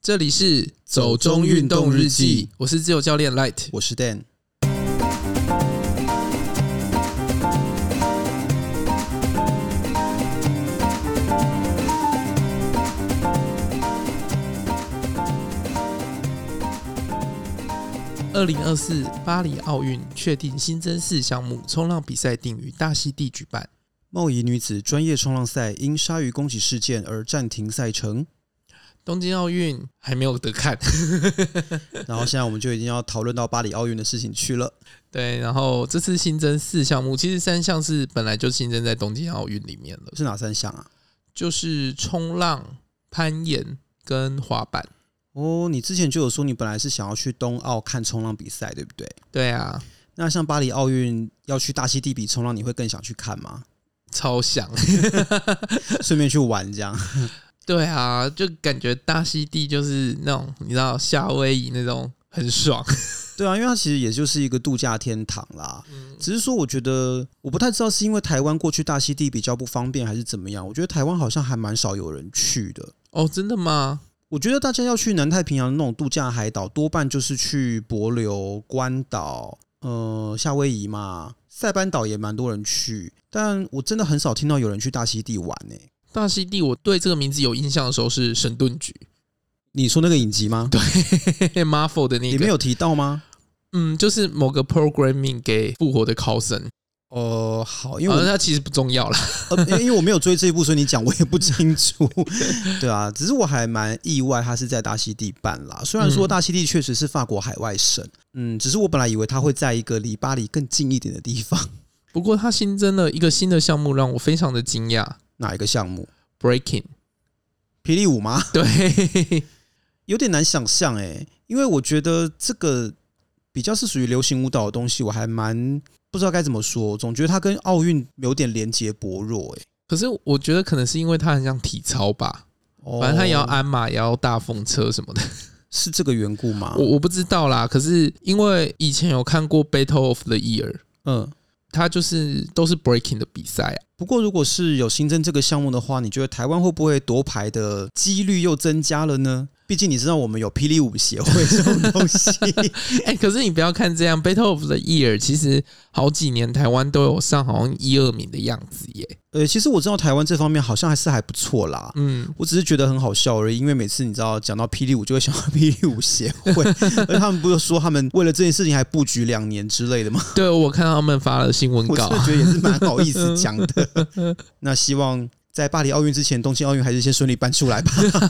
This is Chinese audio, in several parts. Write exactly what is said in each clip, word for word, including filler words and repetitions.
这里是走中运动日记，我是自由教练 Light， 我是 Dan。 二零二四巴黎奥运确定新增四项目，冲浪比赛定于大溪地举办。 贸易女子专业冲浪赛因鲨鱼攻击事件而暂停赛程。 东京奥运还没有得看然后现在我们就已经要讨论到巴黎奥运的事情去了。 对，然后这次新增四项目，其实三项是本来就新增在东京奥运里面了。 是哪三项啊？ 就是冲浪、攀岩跟滑板。 哦，你之前就有说你本来是想要去冬奥看冲浪比赛，对不对？ 对啊。 那像巴黎奥运要去大溪地比冲浪，你会更想去看吗？ 超想顺便去玩这样。 对啊，就感觉大溪地就是那种你知道夏威夷那种很爽。 对啊，因为它其实也就是一个度假天堂啦。嗯、只是说我觉得我不太知道是因为台湾过去大溪地比较不方便还是怎么样，我觉得台湾好像还蛮少有人去的。 哦，真的吗？ 我觉得大家要去南太平洋的那种度假海岛，多半就是去帛琉、关岛、呃夏威夷嘛，塞班岛也蛮多人去，但我真的很少听到有人去大溪地玩诶、欸。 大溪地，我对这个名字有印象的时候是神盾局。 你说那个影集吗？ 对，Marvel 的那个里面有提到吗？ 嗯，就是某个 programming 给复活的 Coulson。 哦、呃，好，因为我、 啊、它其实不重要啦、 呃，因为我没有追这一部，所以你讲我也不清楚。对啊，只是我还蛮意外，它是在大溪地办啦。虽然说大溪地确实是法国海外省，嗯，只是我本来以为它会在一个离巴黎更近一点的地方。 不过它新增了一个新的项目，让我非常的惊讶。 哪一个项目 ？Breaking， 霹雳舞吗？ 对， 有点难想象哎，因为我觉得这个比较是属于流行舞蹈的东西，我还蛮不知道该怎么说，总觉得它跟奥运有点连结薄弱哎。 可是我觉得可能是因为它很像体操吧，哦、反正它也要鞍马，也要大风车什么的。 是这个缘故吗？ 我我不知道啦，可是因为以前有看过 Battle of the Year， 嗯，它就是都是 breaking 的比赛啊。 不过如果是有新增这个项目的话，你觉得台湾会不会夺牌的几率又增加了呢？毕竟你知道我们有霹雳舞协会这种东西。 欸、可是你不要看这样 Battle of the Year 其实好几年台湾都有上好像一二名的样子耶。 呃，其实我知道台湾这方面好像还是还不错啦。嗯，我只是觉得很好笑而已，因为每次你知道讲到霹雳舞就会想到霹雳舞协会，而他们不是说他们为了这件事情还布局两年之类的吗？ 对，我看到他们发了新闻稿， 我真的觉得也是蛮好意思讲的。那希望在巴黎奥运之前，东京奥运还是先顺利办出来吧。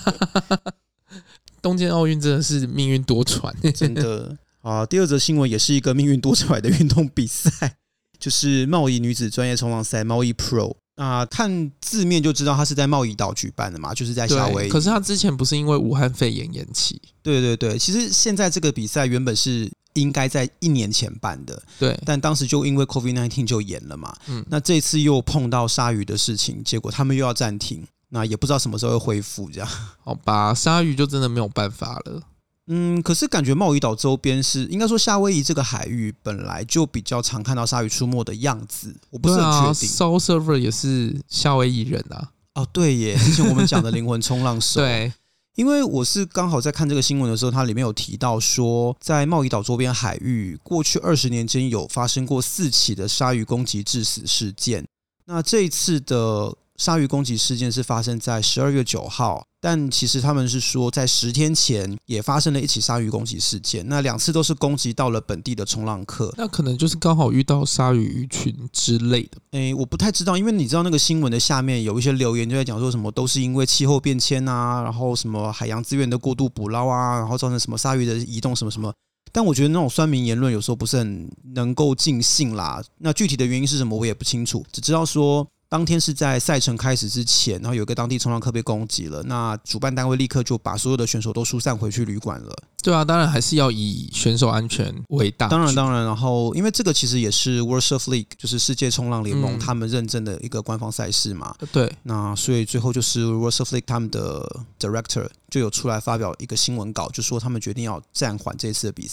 东京奥运真的是命运多舛， 真的啊！第二则新闻也是一个命运多舛的运动比赛，就是贸易女子专业冲浪赛贸易 Pro。那看字面就知道它是在贸易岛举办的嘛，就是在夏威夷。 可是它之前不是因为武汉肺炎延期？ 对对对，其实现在这个比赛原本是应该在一年前办的， 对， 但当时就因为 COVID 十九 就延了嘛。嗯，那这次又碰到鲨鱼的事情，结果他们又要暂停。那也不知道什么时候会恢复，这样好吧？鲨鱼就真的没有办法了。 嗯，可是感觉贸易岛周边是应该说夏威夷这个海域本来就比较常看到鲨鱼出没的样子，我不是很确定。 Soul Surfer 也是夏威夷人啊。 哦，对耶，之前我们讲的灵魂冲浪手。 对， 因为我是刚好在看这个新闻的时候，它里面有提到说，在贸易岛周边海域，过去二十年间有发生过四起的鲨鱼攻击致死事件。那这一次的鲨鱼攻击事件是发生在十二月九号，但其实他们是说在十天前也发生了一起鲨鱼攻击事件，那两次都是攻击到了本地的冲浪客。 那可能就是刚好遇到鲨鱼鱼群之类的。 诶，我不太知道，因为你知道那个新闻的下面有一些留言就在讲说什么都是因为气候变迁啊，然后什么海洋资源的过度捕捞啊，然后造成什么鲨鱼的移动什么什么。但我觉得那种酸民言论有时候不是很能够尽信啦。那具体的原因是什么我也不清楚，只知道说当天是在赛程开始之前，然后有一个当地冲浪客被攻击了，那主办单位立刻就把所有的选手都疏散回去旅馆了。 对啊，当然还是要以选手安全为大。 当然当然，然后因为这个其实也是 World Surf League 就是世界冲浪联盟、嗯、他们认证的一个官方赛事嘛。 对， 那所以最后就是 World Surf League 他们的 Director 就有出来发表一个新闻稿，就说他们决定要暂缓这次的比赛。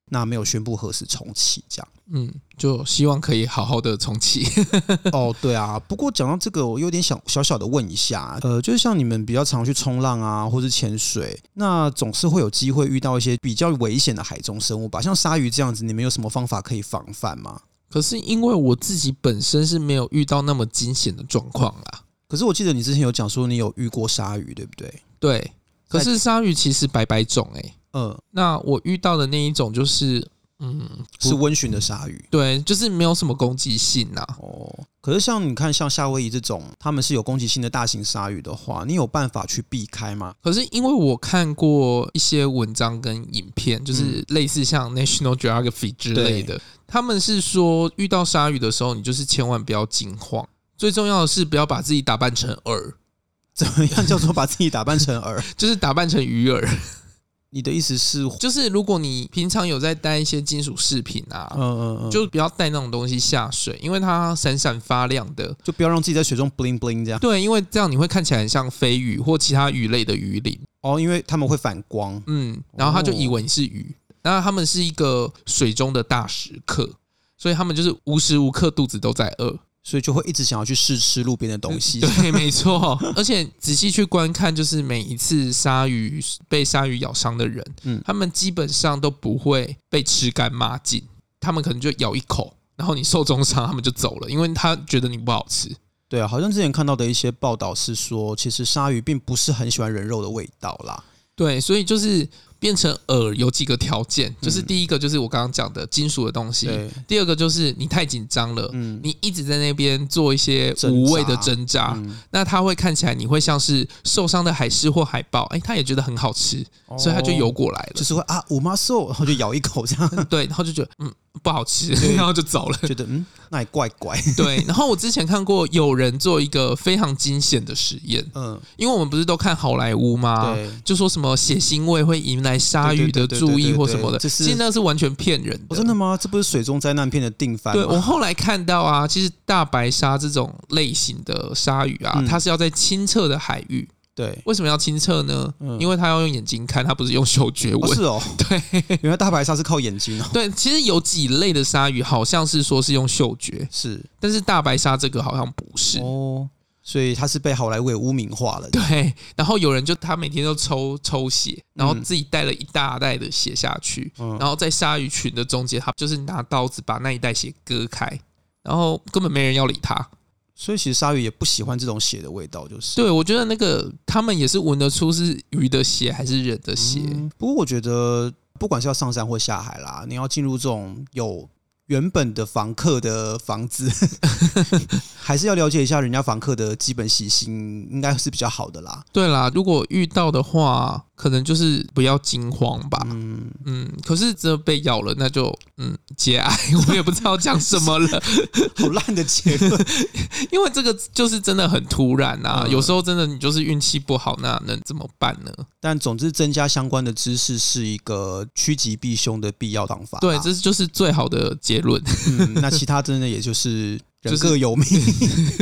那没有宣布何时重启，这样。 嗯，就希望可以好好的重启。 哦，对啊。不过讲到这个，我有点想小小的问一下，呃，就是像你们比较常去冲浪啊，或是潜水，那总是会有机会遇到一些比较危险的海中生物吧？像鲨鱼这样子，你们有什么方法可以防范吗？ 可是因为我自己本身是没有遇到那么惊险的状况啦。 可是我记得你之前有讲说你有遇过鲨鱼，对不对？ 对。可是鲨鱼其实百百种哎、欸。 嗯， 那我遇到的那一种就是，嗯， 是温驯的鲨鱼， 对，就是没有什么攻击性呐、啊。 哦，可是像你看，像夏威夷这种，他们是有攻击性的大型鲨鱼的话，你有办法去避开吗？ 可是因为我看过一些文章跟影片，就是类似像 National Geography 之类的，他们是说遇到鲨鱼的时候，你就是千万不要惊慌，最重要的是不要把自己打扮成饵。 怎么样叫做把自己打扮成饵？ 就是打扮成鱼饵。 你的意思是， 就是如果你平常有在带一些金属饰品啊，嗯嗯嗯，就不要带那种东西下水，因为它闪闪发亮的， 就不要让自己在水中 bling bling 这样。 对，因为这样你会看起来很像飞鱼或其他鱼类的鱼鳞。 哦，因为他们会反光， 嗯，然后他就以为你是鱼，然后他们是一个水中的大食客，所以他们就是无时无刻肚子都在饿。 所以就会一直想要去试吃路边的东西。 对，没错。而且仔细去观看，就是每一次鲨鱼被鲨鱼咬伤的人，嗯，他们基本上都不会被吃干抹净，他们可能就咬一口，然后你受重伤，他们就走了，因为他觉得你不好吃。 对啊，好像之前看到的一些报道是说，其实鲨鱼并不是很喜欢人肉的味道啦。 对，所以就是变成饵有几个条件，就是第一个就是我刚刚讲的金属的东西，第二个就是你太紧张了，嗯、你一直在那边做一些无谓的挣扎，嗯、那它会看起来你会像是受伤的海狮或海豹，哎，它也觉得很好吃，哦、所以它就游过来了， 就是会啊五马寿，然后就咬一口这样， 对，然后就觉得嗯不好吃，然后就走了， 觉得嗯那也怪怪， 对。然后我之前看过有人做一个非常惊险的实验，嗯，因为我们不是都看好莱坞吗？对，就说什么血腥味会引来鲨鱼的注意或什么的，其实那是完全骗人的。 哦、真的吗？这不是水中灾难片的定番吗？ 对，我后来看到啊，其实大白鲨这种类型的鲨鱼啊，嗯、它是要在清澈的海域。对，为什么要清澈呢？嗯、因为它要用眼睛看，它不是用嗅觉闻。 哦是哦， 对， 原来大白鲨是靠眼睛哦。 对，其实有几类的鲨鱼好像是说是用嗅觉，是，但是大白鲨这个好像不是哦。所以他是被好莱坞污名化了。 对，然后有人就他每天都抽抽血，然后自己带了一大袋的血下去，嗯、然后在鲨鱼群的中间，他就是拿刀子把那一袋血割开，然后根本没人要理他。 所以其实鲨鱼也不喜欢这种血的味道，就是。 对，我觉得那个他们也是闻得出是鱼的血还是人的血。 嗯、不过我觉得不管是要上山或下海啦，你要进入这种有原本的房客的房子，还是要了解一下人家房客的基本习性，应该是比较好的啦。 对啦，如果遇到的话，可能就是不要惊慌吧。嗯嗯，可是真的被咬了，那就嗯节哀，我也不知道讲什么了。 好烂的结论， 因为这个就是真的很突然啊，嗯、有时候真的你就是运气不好，那能怎么办呢？ 但总之，增加相关的知识是一个趋吉避凶的必要方法。 对，这就是最好的结论。 嗯，那其他真的也就是人各有命，就是、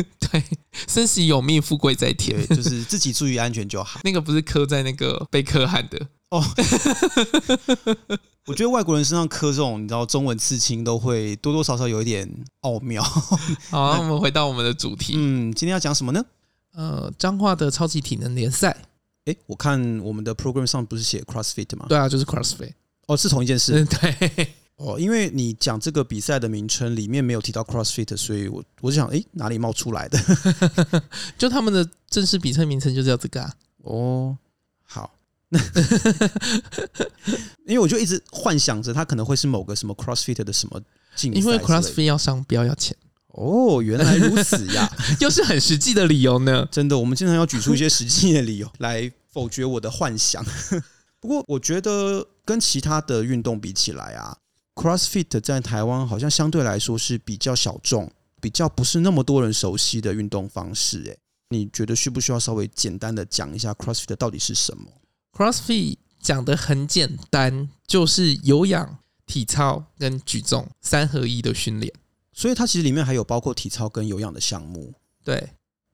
对，生死有命，富贵在天， 就是自己注意安全就好。 那个不是刻在那个贝克汉的哦。 我觉得外国人身上刻这种，你知道中文刺青都会多多少少有一点奥妙。好， 那我们回到我们的主题。 嗯，今天要讲什么呢？ 呃，彰化的超级体能联赛。 哎，我看我们的 program 上不是写 CrossFit 吗？ 对啊，就是 CrossFit。 哦，是同一件事。 嗯，对。 哦，因为你讲这个比赛的名称里面没有提到 CrossFit， 所以我我就想，哎，哪里冒出来的？ 就他们的正式比赛名称就叫这个啊。 哦，好。因为我就一直幻想着它可能会是某个什么 CrossFit 的什么竞赛， 因为 CrossFit 要商标要钱。 哦，原来如此呀， 又是很实际的理由呢。 真的，我们经常要举出一些实际的理由来否决我的幻想。不过，我觉得跟其他的运动比起来啊 ，CrossFit 在台湾好像相对来说是比较小众、比较不是那么多人熟悉的运动方式。哎，你觉得需不需要稍微简单的讲一下 CrossFit 到底是什么 ？CrossFit 讲得很简单，就是有氧、体操跟举重三合一的训练。 所以它其实里面还有包括体操跟有氧的项目。 对，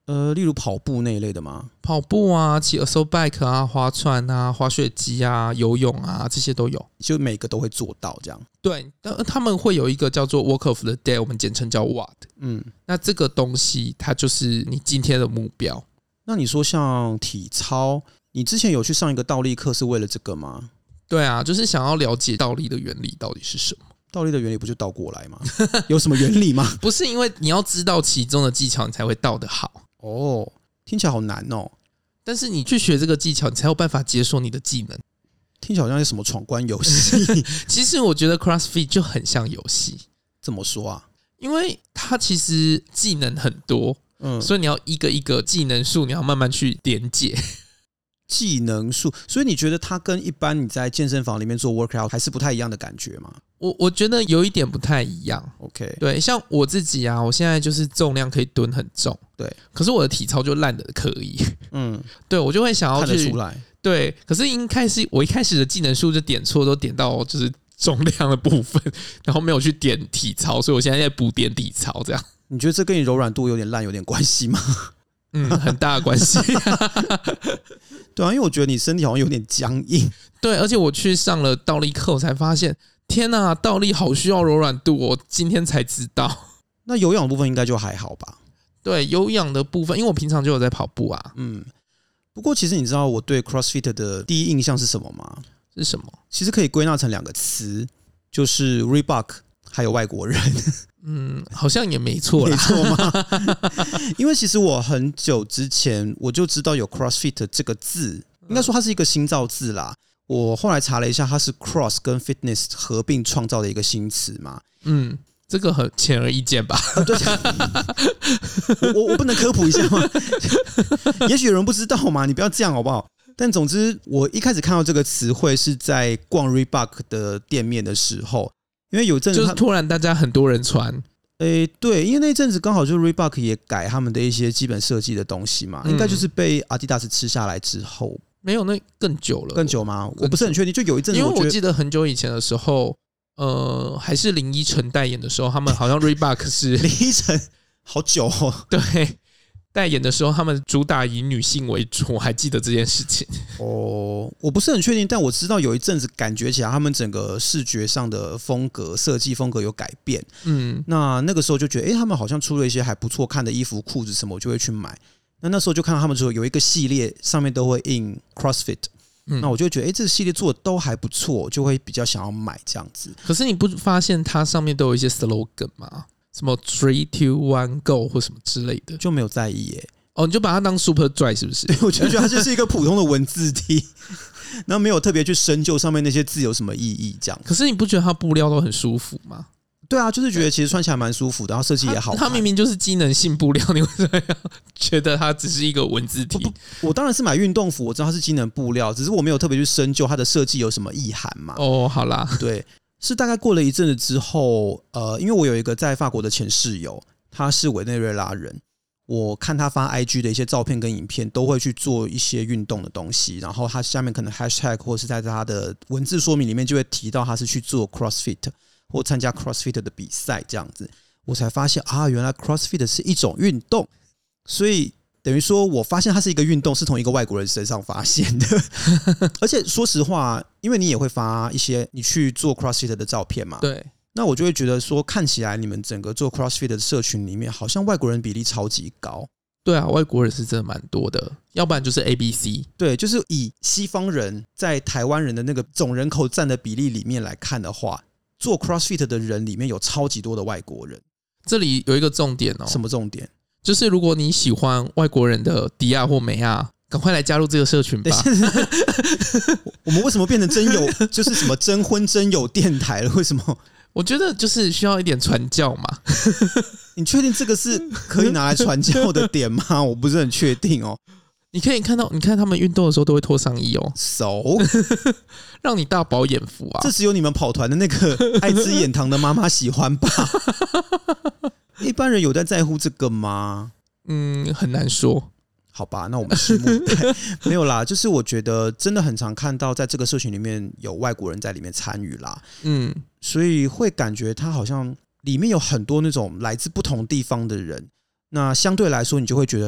呃，例如跑步那一类的吗？ 跑步啊，骑 assault bike 啊，划船啊，滑雪机啊，游泳啊，这些都有， 就每个都会做到这样。 对，他们会有一个叫做 Work of the Day， 我们简称叫 W O D。嗯，那这个东西它就是你今天的目标。 那你说像体操，你之前有去上一个倒立课是为了这个吗？ 对啊，就是想要了解倒立的原理到底是什么。 倒立的原理不就倒过来吗？有什么原理吗？ 不是，因为你要知道其中的技巧，你才会倒得好。 哦，听起来好难哦。 但是你去学这个技巧，你才有办法解锁你的技能。 听起来好像是什么闯关游戏。 其实我觉得 CrossFit 就很像游戏。 怎么说啊？ 因为它其实技能很多，嗯，所以你要一个一个技能树，你要慢慢去点解。 技能树，所以你觉得它跟一般你在健身房里面做 workout 还是不太一样的感觉吗？ 我我觉得有一点不太一样。 OK， 对，像我自己啊，我现在就是重量可以蹲很重， 对， 可是我的体操就烂的可以，嗯，对我就会想要去看得出来， 对，可是一开始我一开始的技能数就点错，都点到就是重量的部分，然后没有去点体操，所以我现在在补点体操，这样。 你觉得这跟你柔软度有点烂有点关系吗？ 嗯，很大的关系。 对啊，因为我觉得你身体好像有点僵硬。 对，而且我去上了倒立课，我才发现，天哪，倒立好需要柔软度，我今天才知道。 那有氧的部分应该就还好吧？ 对，有氧的部分，因为我平常就有在跑步啊。 嗯，不过其实你知道我对 CrossFit 的第一印象是什么吗？ 是什么？ 其实可以归纳成两个词，就是 Reebok 还有外国人。 嗯，好像也没错啦， 没错吗？因为其实我很久之前我就知道有 CrossFit 这个字，应该说它是一个新造字啦。我后来查了一下，它是 Cross 跟 Fitness 合并创造的一个新词嘛。 嗯，这个很显而易见吧？ 对，我我不能科普一下吗？也许有人不知道嘛，你不要这样好不好？但总之，我一开始看到这个词汇是在逛 Reebok 的店面的时候。因为有阵子就是突然大家很多人穿， 诶，对，因为那阵子刚好就是 Reebok 也改他们的一些基本设计的东西嘛，嗯、应该就是被 Adidas 吃下来之后， 没有那更久了， 更久吗？我不是很确定，就有一阵子， 因为我记得很久以前的时候，呃，还是林依晨代言的时候，他们好像 Reebok 是林依晨，好久哦， 对。代言的时候，他们主打以女性为主，我还记得这件事情。 哦，我不是很确定，但我知道有一阵子感觉起来，他们整个视觉上的风格、设计风格有改变。嗯，那那个时候就觉得，哎、欸，他们好像出了一些还不错看的衣服、裤子什么，我就会去买。那那时候就看到他们说有一个系列上面都会印 CrossFit，嗯、那我就觉得，哎、欸，这个系列做的都还不错，就会比较想要买这样子。 可是你不发现它上面都有一些 slogan 吗？什么 three two one go 或什么之类的， 就没有在意耶。 哦，你就把它当 super dry 是不是？ 对，我就觉得它就是一个普通的文字题，然后没有特别去深究上面那些字有什么意义这样。 可是你不觉得它布料都很舒服吗？ 对啊，就是觉得其实穿起来蛮舒服的，然后设计也好看。 它明明就是机能性布料，你为什么要觉得它只是一个文字题？ 我当然是买运动服，我知道它是机能布料，只是我没有特别去深究它的设计有什么意涵嘛。 哦，好啦， 对。是大概过了一阵子之后，呃，因为我有一个在法国的前室友，他是委内瑞拉人，我看他发 I G 的一些照片跟影片，都会去做一些运动的东西，然后他下面可能 hashtag 或是在他的文字说明里面就会提到他是去做 CrossFit 或参加 CrossFit 的比赛这样子，我才发现啊，原来 CrossFit 是一种运动，所以等于说我发现它是一个运动，是从一个外国人身上发现的。而且说实话，因为你也会发一些你去做 CrossFit 的照片嘛， 对， 那我就会觉得说，看起来你们整个做 CrossFit 的社群里面，好像外国人比例超级高。 对啊，外国人是真的蛮多的，要不然就是 A B C。 对，就是以西方人在台湾人的那个总人口占的比例里面来看的话，做 CrossFit 的人里面有超级多的外国人。 这里有一个重点哦， 什么重点？ 就是如果你喜欢外国人的迪亚或美亚，赶快来加入这个社群吧。 我们为什么变成真友，就是什么征婚真友电台了？为什么？ 我觉得就是需要一点传教嘛。 你确定这个是可以拿来传教的点吗？我不是很确定哦。 你可以看到，你看他们运动的时候都会脱上衣哦， 手让你大饱眼福啊！ 这只有你们跑团的那个爱吃眼糖的妈妈喜欢吧？一般人有在在乎这个吗？ 嗯，很难说。 好吧，那我们拭目以待。没有啦，就是我觉得真的很常看到在这个社群里面有外国人在里面参与啦。嗯，所以会感觉他好像里面有很多那种来自不同地方的人。那相对来说，你就会觉得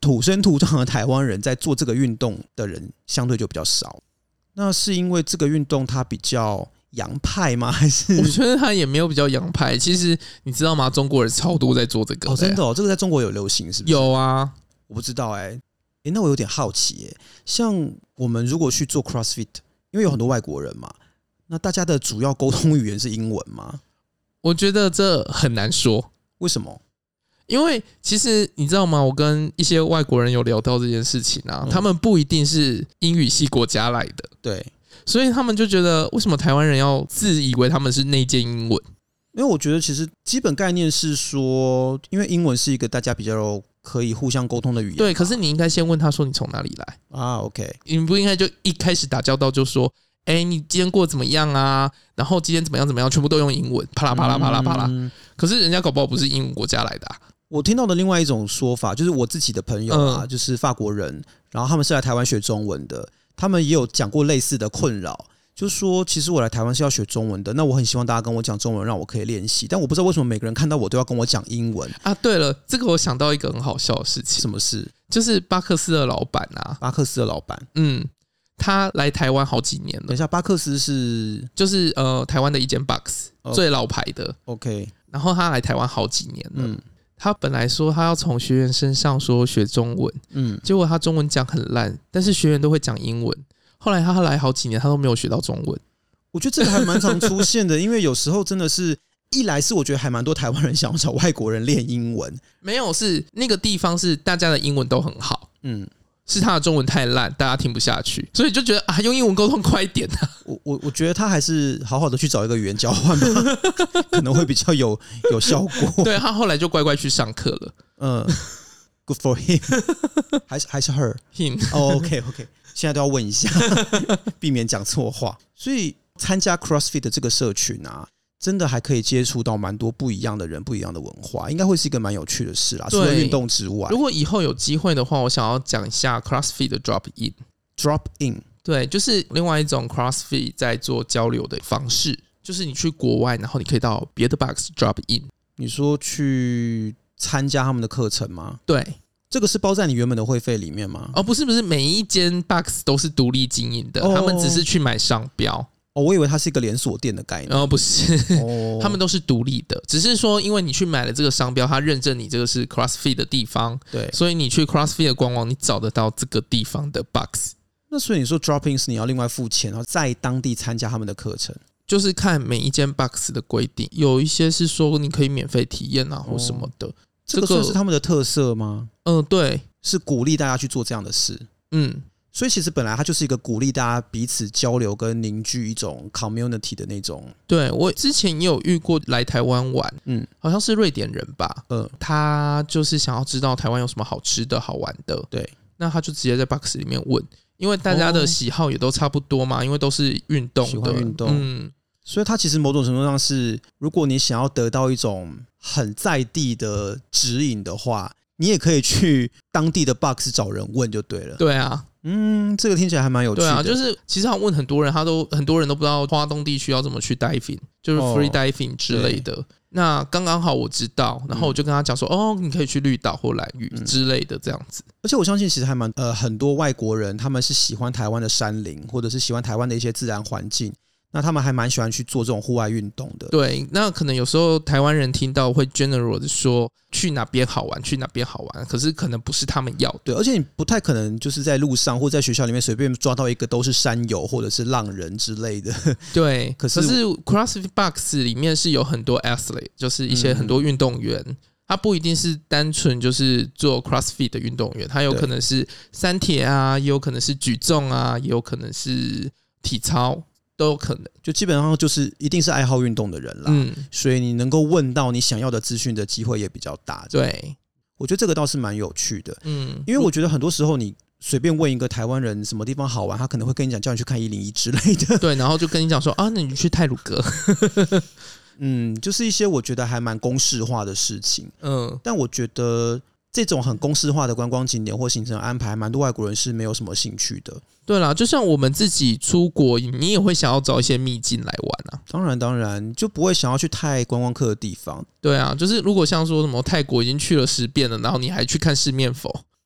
土生土长的台湾人在做这个运动的人相对就比较少。那是因为这个运动它比较洋派吗？还是我觉得它也没有比较洋派。其实你知道吗？中国人超多在做这个。 哦，真的哦，这个在中国有流行是不是？ 有啊， 我不知道哎、欸。哎，那我有点好奇哎、欸，像我们如果去做 CrossFit， 因为有很多外国人嘛，那大家的主要沟通语言是英文吗？ 我觉得这很难说。 为什么？ 因为其实你知道吗？我跟一些外国人有聊到这件事情啊，嗯、他们不一定是英语系国家来的， 对， 所以他们就觉得为什么台湾人要自以为他们是内建英文？ 因为我觉得其实基本概念是说，因为英文是一个大家比较可以互相沟通的语言。 对，可是你应该先问他说你从哪里来啊 ？OK， 你不应该就一开始打交道就说，哎、欸，你今天过得怎么样啊？然后今天怎么样怎么样，全部都用英文，啪啦啪啦啪啦啪啦。嗯、可是人家搞不好不是英文国家来的、啊。 我听到的另外一种说法，就是我自己的朋友啊，嗯、就是法国人，然后他们是来台湾学中文的，他们也有讲过类似的困扰，就是说，其实我来台湾是要学中文的，那我很希望大家跟我讲中文，让我可以练习，但我不知道为什么每个人看到我都要跟我讲英文啊。对了，这个我想到一个很好笑的事情， 什么事？ 就是巴克斯的老板啊， 巴克斯的老板， 嗯，他来台湾好几年了。 等一下，巴克斯是就是呃台湾的一间 box、oh, 最老牌的 ，OK， 然后他来台湾好几年了。 嗯他本来说他要从学员身上说学中文，嗯，结果他中文讲很烂，但是学员都会讲英文。后来他来好几年，他都没有学到中文。 我觉得这个还蛮常出现的，因为有时候真的是一来是我觉得还蛮多台湾人想要找外国人练英文， 没有是那个地方是大家的英文都很好， 嗯， 是他的中文太烂，大家听不下去，所以就觉得啊，用英文沟通快一点啊。 我我我觉得他还是好好的去找一个语言交换吧，可能会比较有有效果。 对，他后来就乖乖去上课了。 嗯 ，Good for him， 还是还是 her him？ 哦、oh, ，OK OK， 现在都要问一下，避免讲错话。所以参加 CrossFit 的这个社群啊，真的还可以接触到蛮多不一样的人、不一样的文化，应该会是一个蛮有趣的事啦。除了运动之外， 如果以后有机会的话，我想要讲一下 CrossFit 的 Drop In。Drop In。 对，就是另外一种 CrossFit 在做交流的方式，就是你去国外，然后你可以到别的 box drop in。 你说去参加他们的课程吗？ 对， 这个是包在你原本的会费里面吗？ 哦，不是不是，每一间 box 都是独立经营的，哦、他们只是去买商标。 哦，我以为它是一个连锁店的概念。 哦，不是，哦、他们都是独立的，只是说因为你去买了这个商标，他认证你这个是 CrossFit 的地方， 对， 所以你去 CrossFit 的官网，你找得到这个地方的 box。 那所以你说 drop in 是你要另外付钱，然后在当地参加他们的课程， 就是看每一间 box 的规定，有一些是说你可以免费体验啊，或什么的。哦、 这个算是他们的特色吗？ 嗯、呃，对， 是鼓励大家去做这样的事。 嗯， 所以其实本来它就是一个鼓励大家彼此交流跟凝聚一种 community 的那种。 对，我之前也有遇过来台湾玩，嗯，好像是瑞典人吧，嗯，他就是想要知道台湾有什么好吃的好玩的， 对， 那他就直接在 box 里面问。因为大家的喜好也都差不多嘛，因为都是运动的， 喜欢运动， 嗯， 所以它其实某种程度上是，如果你想要得到一种很在地的指引的话，你也可以去当地的 box 找人问就对了。 对啊， 嗯，这个听起来还蛮有趣的。 对啊，就是其实想问很多人，他都很多人都不知道花东地区要怎么去 diving， 就是 free diving 之类的。哦、那刚刚好我知道，然后我就跟他讲说，嗯、哦，你可以去绿岛或兰屿之类的这样子。 而且我相信，其实还蛮呃很多外国人，他们是喜欢台湾的山林，或者是喜欢台湾的一些自然环境。那他们还蛮喜欢去做这种户外运动的。 对，那可能有时候台湾人听到会 general 的说去哪边好玩，去哪边好玩，可是可能不是他们要的。 对，而且你不太可能就是在路上或在学校里面随便抓到一个都是山友或者是浪人之类的。 对，可是, 可是 CrossFit Box 里面是有很多 athlete， 就是一些很多运动员。嗯，他不一定是单纯就是做 CrossFit 的运动员，他有可能是三铁啊，也有可能是举重啊，也有可能是体操。都有可能， 就基本上就是一定是爱好运动的人啦，嗯，所以你能够问到你想要的资讯的机会也比较大。 对， 我觉得这个倒是蛮有趣的， 嗯， 因为我觉得很多时候你随便问一个台湾人什么地方好玩，他可能会跟你讲叫你去看一零一之类的， 对，然后就跟你讲说啊，那你去太鲁阁， 嗯，就是一些我觉得还蛮公式化的事情， 嗯， 但我觉得这种很公式化的观光景点或行程安排，蛮多外国人是没有什么兴趣的。 对啦，就像我们自己出国，你也会想要找一些秘境来玩啊。 当然，当然，就不会想要去太观光客的地方。 对啊，就是如果像说什么泰国已经去了十遍了，然后你还去看四面佛，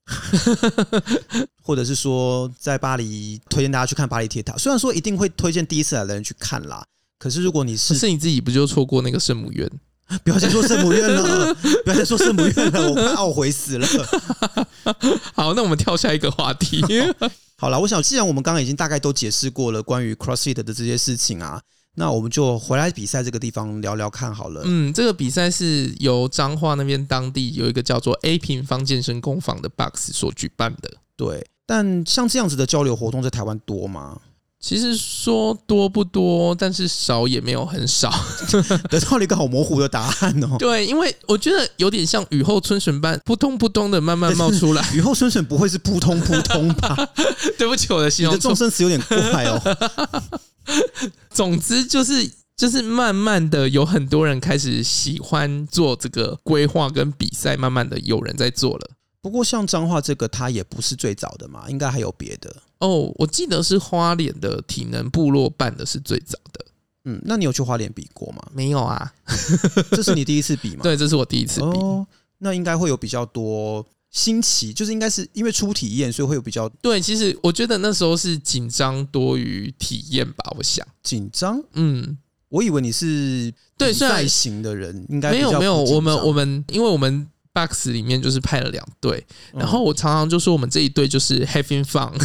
或者是说在巴黎推荐大家去看巴黎铁塔，虽然说一定会推荐第一次来的人去看啦，可是如果你是可是你自己不就错过那个圣母院？ 不要再说圣母院了，不要再说圣母院了，我快懊悔死了。 好，那我们跳下一个话题。 好了，我想既然我们刚刚已经大概都解释过了关于 CrossFit 的这些事情啊，那我们就回来比赛这个地方聊聊看好了。 嗯，这个比赛是由彰化那边当地有一个叫做 A 平方健身工坊的 Box 所举办的。 对，但像这样子的交流活动在台湾多吗？ 其实说多不多，但是少也没有很少。 得到了一个好模糊的答案哦。 对，因为我觉得有点像雨后春笋般扑通扑通的慢慢冒出来。 雨后春笋不会是扑通扑通吧？ 对不起，我的形容你的众生词有点怪哦。 总之就是就是慢慢的有很多人开始喜欢做这个规划跟比赛，慢慢的有人在做了。 不过像彰化这个它也不是最早的嘛，应该还有别的哦。我记得是花莲的体能部落办的是最早的。 嗯，那你有去花莲比过吗？ 没有啊。 这是你第一次比吗？ 对，这是我第一次比。 哦，那应该会有比较多新奇，就是应该是因为初体验，所以会有比较对。其实我觉得那时候是紧张多于体验吧，我想紧张。 嗯， 我以为你是比赛型的人，应该没有没有，我们我们因为我们 Box 里面就是派了两队，然后我常常就说我们这一队就是 having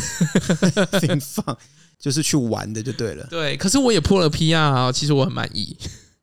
fun，having fun 就是去玩的就对了。 对，可是我也破了 P R 啊，其实我很满意。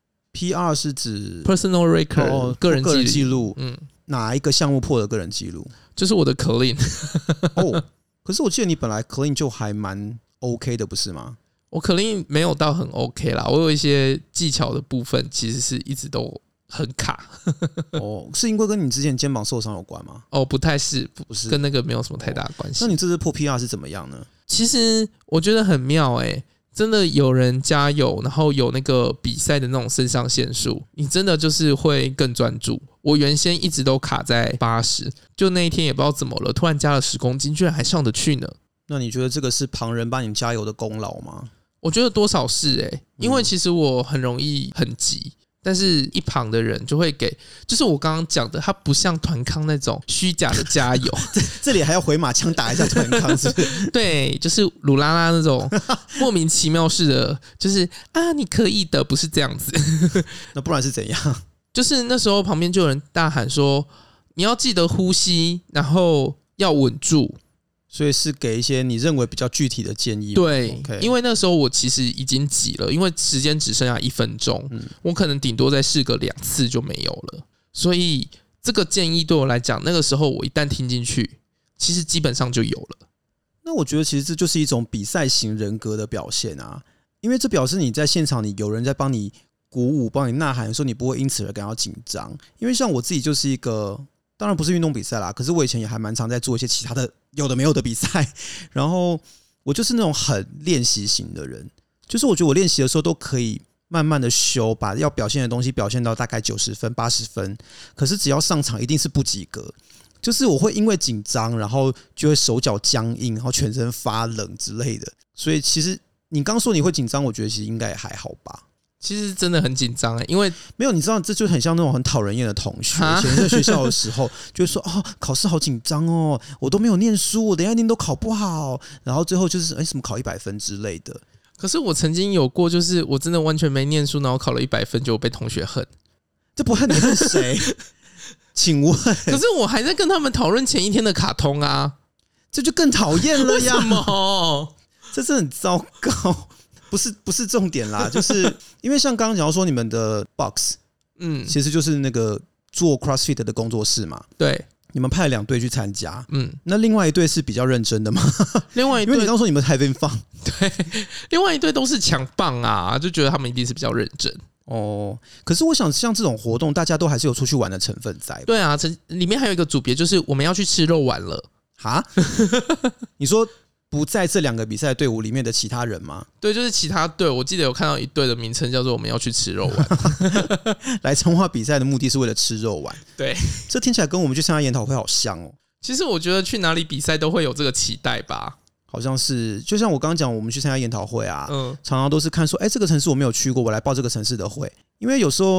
P R 是指 personal record，哦，个人记录。嗯，哪一个项目破的个人记录？ 就是我的 clean。 哦，可是我记得你本来 clean 就还蛮 OK 的，不是吗？ 我 clean 没有到很 OK 啦，我有一些技巧的部分其实是一直都很卡。 哦，是因为跟你之前肩膀受伤有关吗？ 哦，不太是，不是，跟那个没有什么太大的关系。 那你这次破 P R 是怎么样呢？ 其实我觉得很妙哎，欸，真的有人加油，然后有那个比赛的那种肾上腺素，你真的就是会更专注。我原先一直都卡在八十，就那一天也不知道怎么了，突然加了十公斤，居然还上得去呢。 那你觉得这个是旁人帮你加油的功劳吗？ 我觉得多少是哎，欸，因为其实我很容易很急。但是一旁的人就会给，就是我刚刚讲的，他不像团康那种虚假的加油。 这, 这里还要回马枪打一下团康，是不是？ 对，就是鲁拉拉那种莫名其妙式的，就是啊，你可以的，不是这样子。 那不然是怎样？ 就是那时候旁边就有人大喊说：“你要记得呼吸，然后要稳住。” 所以是给一些你认为比较具体的建议。 对， okay， 因为那时候我其实已经急了，因为时间只剩下一分钟，嗯，我可能顶多再试个两次就没有了。所以这个建议对我来讲，那个时候我一旦听进去，其实基本上就有了。 那我觉得其实这就是一种比赛型人格的表现啊，因为这表示你在现场，你有人在帮你鼓舞、帮你呐喊的时候，你不会因此而感到紧张。因为像我自己就是一个。当然不是运动比赛啦，可是我以前也还蛮常在做一些其他的有的没有的比赛，然后我就是那种很练习型的人，就是我觉得我练习的时候都可以慢慢的修，把要表现的东西表现到大概九十分、八十分，可是只要上场一定是不及格，就是我会因为紧张，然后就会手脚僵硬，然后全身发冷之类的，所以其实你刚说你会紧张，我觉得其实应该也还好吧。 其实真的很紧张哎，因为没有你知道，这就很像那种很讨人厌的同学。以前在学校的时候，就会说哦，考试好紧张哦，我都没有念书，我等一下一定都考不好，然后最后就是哎什么考一百分之类的。 可是我曾经有过，就是我真的完全没念书，然后考了一百分，就被同学恨。 这不恨你恨谁？请问？ 可是我还在跟他们讨论前一天的卡通啊， 这就更讨厌了呀！ 为什么？ 这是很糟糕。不是不是重点啦，就是因为像刚刚讲到说你们的 Box， 嗯，其实就是那个做 CrossFit 的工作室嘛。 对， 你们派了两队去参加，嗯，那另外一队是比较认真的吗？ 另外一队， 因为你刚说你们 having fun， 对，另外一队都是强棒啊，就觉得他们一定是比较认真。 哦，可是我想像这种活动，大家都还是有出去玩的成分在。 对啊，里面还有一个组别，就是我们要去吃肉丸了。哈， 你说？不在这两个比赛队伍里面的其他人吗？ 对，就是其他队。我记得有看到一队的名称叫做我们要去吃肉丸。 来彰化比赛的目的是为了吃肉丸。 对， 这听起来跟我们去参加研讨会好像哦。 其实我觉得去哪里比赛都会有这个期待吧。 好像是，就像我刚刚讲，我们去参加研讨会啊，嗯，常常都是看说，哎，这个城市我没有去过，我来报这个城市的会。因为有时候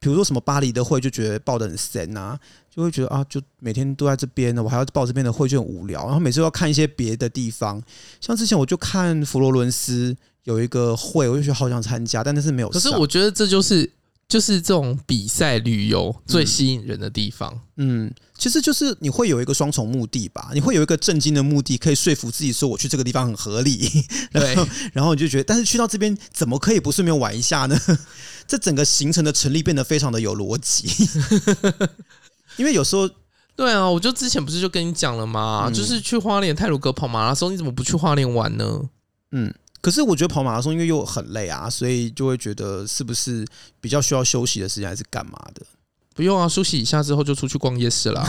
比如说什么巴黎的会就觉得报得很神啊，就会觉得啊，就每天都在这边，我还要报这边的会就很无聊，然后每次都要看一些别的地方，像之前我就看佛罗伦斯有一个会，我就觉得好想参加，但那是没有上。 可是我觉得这就是就是这种比赛旅游最吸引人的地方。 嗯，其实就是你会有一个双重目的吧，你会有一个震惊的目的，可以说服自己说我去这个地方很合理，然后然后你就觉得，但是去到这边怎么可以不顺便玩一下呢？这整个行程的成立变得非常的有逻辑，因为有时候。 对啊，我就之前不是就跟你讲了吗？嗯、就是去花莲太鲁阁跑马拉松，你怎么不去花莲玩呢？ 嗯。可是我觉得跑马拉松因为又很累啊，所以就会觉得是不是比较需要休息的时间，还是干嘛的？ 不用啊，休息一下之后就出去逛夜市啦。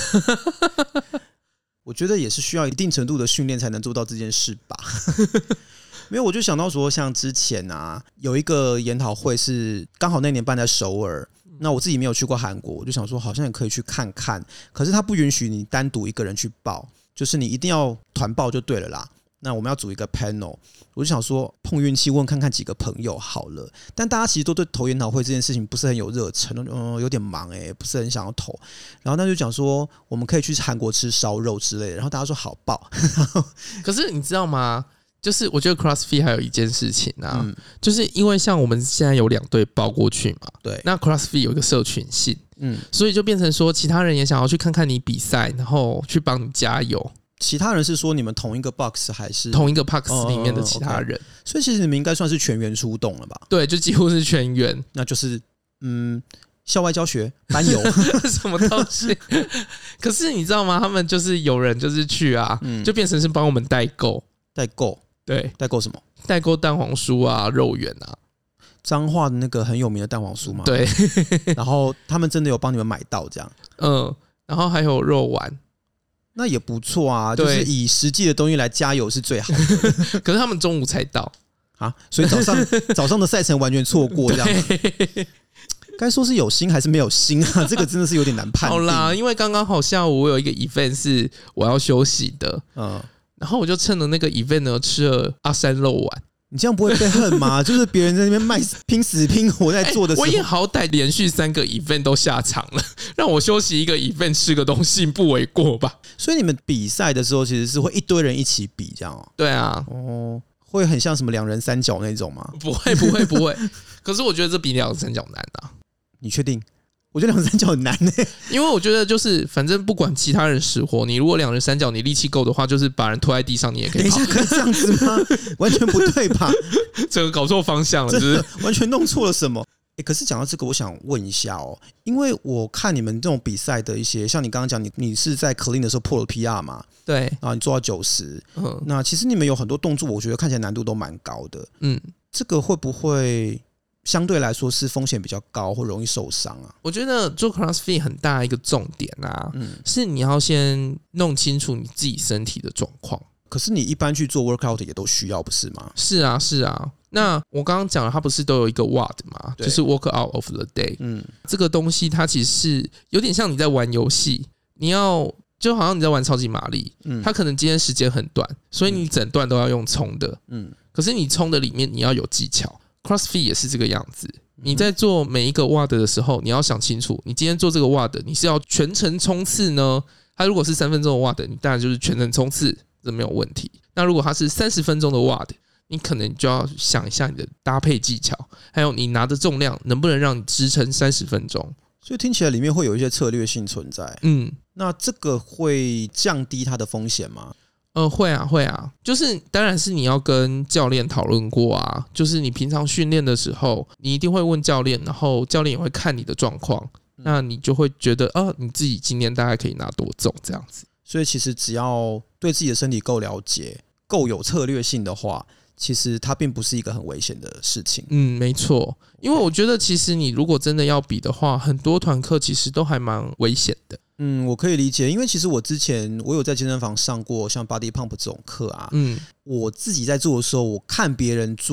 我觉得也是需要一定程度的训练才能做到这件事吧。没有，我就想到说，像之前啊，有一个研讨会是刚好那年办在首尔，那我自己没有去过韩国，我就想说好像也可以去看看，可是他不允许你单独一个人去报，就是你一定要团报就对了啦。那我们要组一个 panel， 我就想说碰运气问看看几个朋友好了，但大家其实都对投研讨会这件事情不是很有热忱，嗯，有点忙哎、欸，不是很想要投。然后他就讲说我们可以去韩国吃烧肉之类的，然后大家说好报。 可是你知道吗？就是我觉得 CrossFit 还有一件事情啊，嗯、就是因为像我们现在有两队报过去嘛， 对， 那 CrossFit 有一个社群性， 嗯， 所以就变成说其他人也想要去看看你比赛，然后去帮你加油。 其他人是说你们同一个 box 还是同一个 box 里面的其他人、哦 okay ？ 所以其实你们应该算是全员出动了吧？ 对，就几乎是全员。 那就是嗯，校外教学班游什么东西？可是你知道吗？他们就是有人就是去啊，嗯、就变成是帮我们代购， 代购对， 代购什么？ 代购蛋黄酥啊，肉圆啊。 彰化的那个很有名的蛋黄酥嘛， 对。 然后他们真的有帮你们买到这样， 嗯，然后还有肉丸。 那也不错啊，就是以实际的东西来加油是最好的。 可是他们中午才到啊，所以早上早上的赛程完全错过，这样。该说是有心还是没有心啊？这个真的是有点难判定。 好啦，因为刚刚好下午我有一个 event 是我要休息的，嗯，然后我就趁着那个 event 呢吃了阿山肉丸。 你这样不会被恨吗？就是别人在那边卖拼死拼活在做的时候、 欸、我也好歹连续三个 event 都下场了，让我休息一个 event 吃个东西不为过吧？ 所以你们比赛的时候其实是会一堆人一起比这样哦？ 对啊， 哦，会很像什么两人三角那种吗？ 不会，不会，不会。可是我觉得这比两人三角难啊。 你确定？我觉得两人三角很难呢、欸， 因为我觉得就是反正不管其他人死活，你如果两人三角你力气够的话，就是把人拖在地上你也可以跑。 等一下，可以这样子吗？完全不对吧？ 这个搞错方向了，就是完全弄错了什么？欸、可是讲到这个，我想问一下哦，因为我看你们这种比赛的一些，像你刚刚讲，你你是在 clean 的时候破了 P R 嘛？ 对， 然后你做到九十，嗯，那其实你们有很多动作，我觉得看起来难度都蛮高的，嗯，这个会不会？相对来说是风险比较高或容易受伤啊。 我觉得做 CrossFit 很大一个重点啊，嗯、是你要先弄清楚你自己身体的状况。 可是你一般去做 workout 也都需要不是吗？ 是啊，是啊。那我刚刚讲了，它不是都有一个 W O D 嘛，就是 work out of the day。嗯，这个东西它其实是有点像你在玩游戏，你要就好像你在玩超级玛丽，嗯，它可能今天时间很短，所以你整段都要用冲的，嗯，可是你冲的里面你要有技巧。CrossFit 也是这个样子，你在做每一个 W O D 的时候，你要想清楚，你今天做这个 W O D， 你是要全程冲刺呢？它如果是三分钟的 W O D， 你当然就是全程冲刺，这没有问题。那如果它是三十分钟的 W O D， 你可能就要想一下你的搭配技巧，还有你拿的重量能不能让你支撑三十分钟。 所以听起来里面会有一些策略性存在。嗯，那这个会降低它的风险吗？ 呃，会啊，会啊，就是当然是你要跟教练讨论过啊，就是你平常训练的时候，你一定会问教练，然后教练也会看你的状况，那你就会觉得，啊，你自己今天大概可以拿多重这样子。 所以其实只要对自己的身体够了解，够有策略性的话，其实它并不是一个很危险的事情。 嗯，没错，因为我觉得其实你如果真的要比的话，很多团课其实都还蛮危险的。 嗯，我可以理解，因为其实我之前我有在健身房上过像 Body Pump 这种课啊，嗯，我自己在做的时候，我看别人做，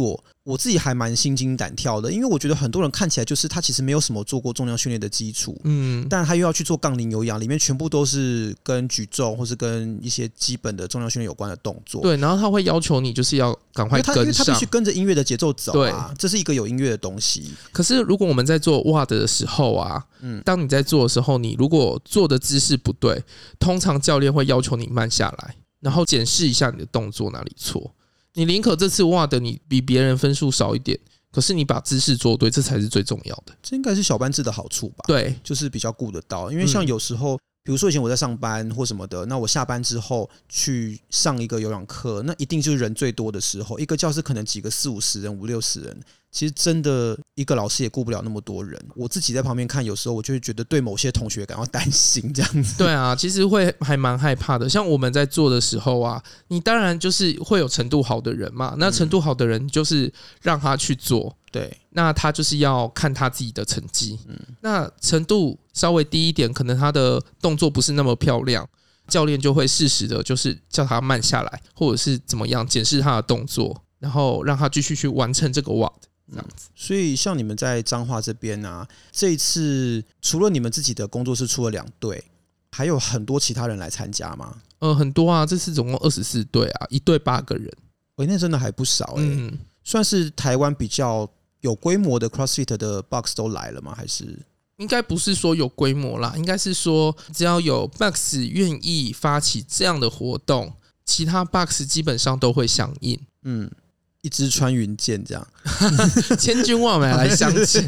我自己还蛮心惊胆跳的，因为我觉得很多人看起来就是他其实没有什么做过重量训练的基础，嗯，但他又要去做杠铃有氧，里面全部都是跟举重或是跟一些基本的重量训练有关的动作。 对，然后他会要求你就是要赶快跟上，因为他必须跟着音乐的节奏走啊，这是一个有音乐的东西。 可是如果我们在做 W A D 的时候啊，嗯，当你在做的时候，你如果做的姿势不对，通常教练会要求你慢下来，然后检视一下你的动作哪里错。你宁可这次 W A D 你比别人分数少一点，可是你把姿势做对，这才是最重要的。 这应该是小班制的好处吧？ 对， 就是比较顾得到。因为像有时候，嗯、比如说以前我在上班或什么的，那我下班之后去上一个有氧课，那一定就是人最多的时候，一个教室可能几个四五十人、五六十人。其实真的一个老师也顾不了那么多人，我自己在旁边看，有时候我就会觉得对某些同学感到担心，这样子。 对啊，其实会还蛮害怕的。像我们在做的时候啊，你当然就是会有程度好的人嘛，那程度好的人就是让他去做，嗯、 对， 那他就是要看他自己的成绩。嗯，那程度稍微低一点，可能他的动作不是那么漂亮，教练就会适时的，就是叫他慢下来，或者是怎么样检视他的动作，然后让他继续去完成这个 W A D。这样子， 所以像你们在彰化这边啊，这一次除了你们自己的工作室出了两队，还有很多其他人来参加吗？ 呃，很多啊，这次总共二十四队啊，一队八个人， 欸，那真的还不少哎，欸嗯，算是台湾比较有规模的 CrossFit 的 Box 都来了吗？还是？ 应该不是说有规模啦，应该是说只要有 Box 愿意发起这样的活动，其他 Box 基本上都会响应。嗯。 一支穿云箭这样千军万马来相见。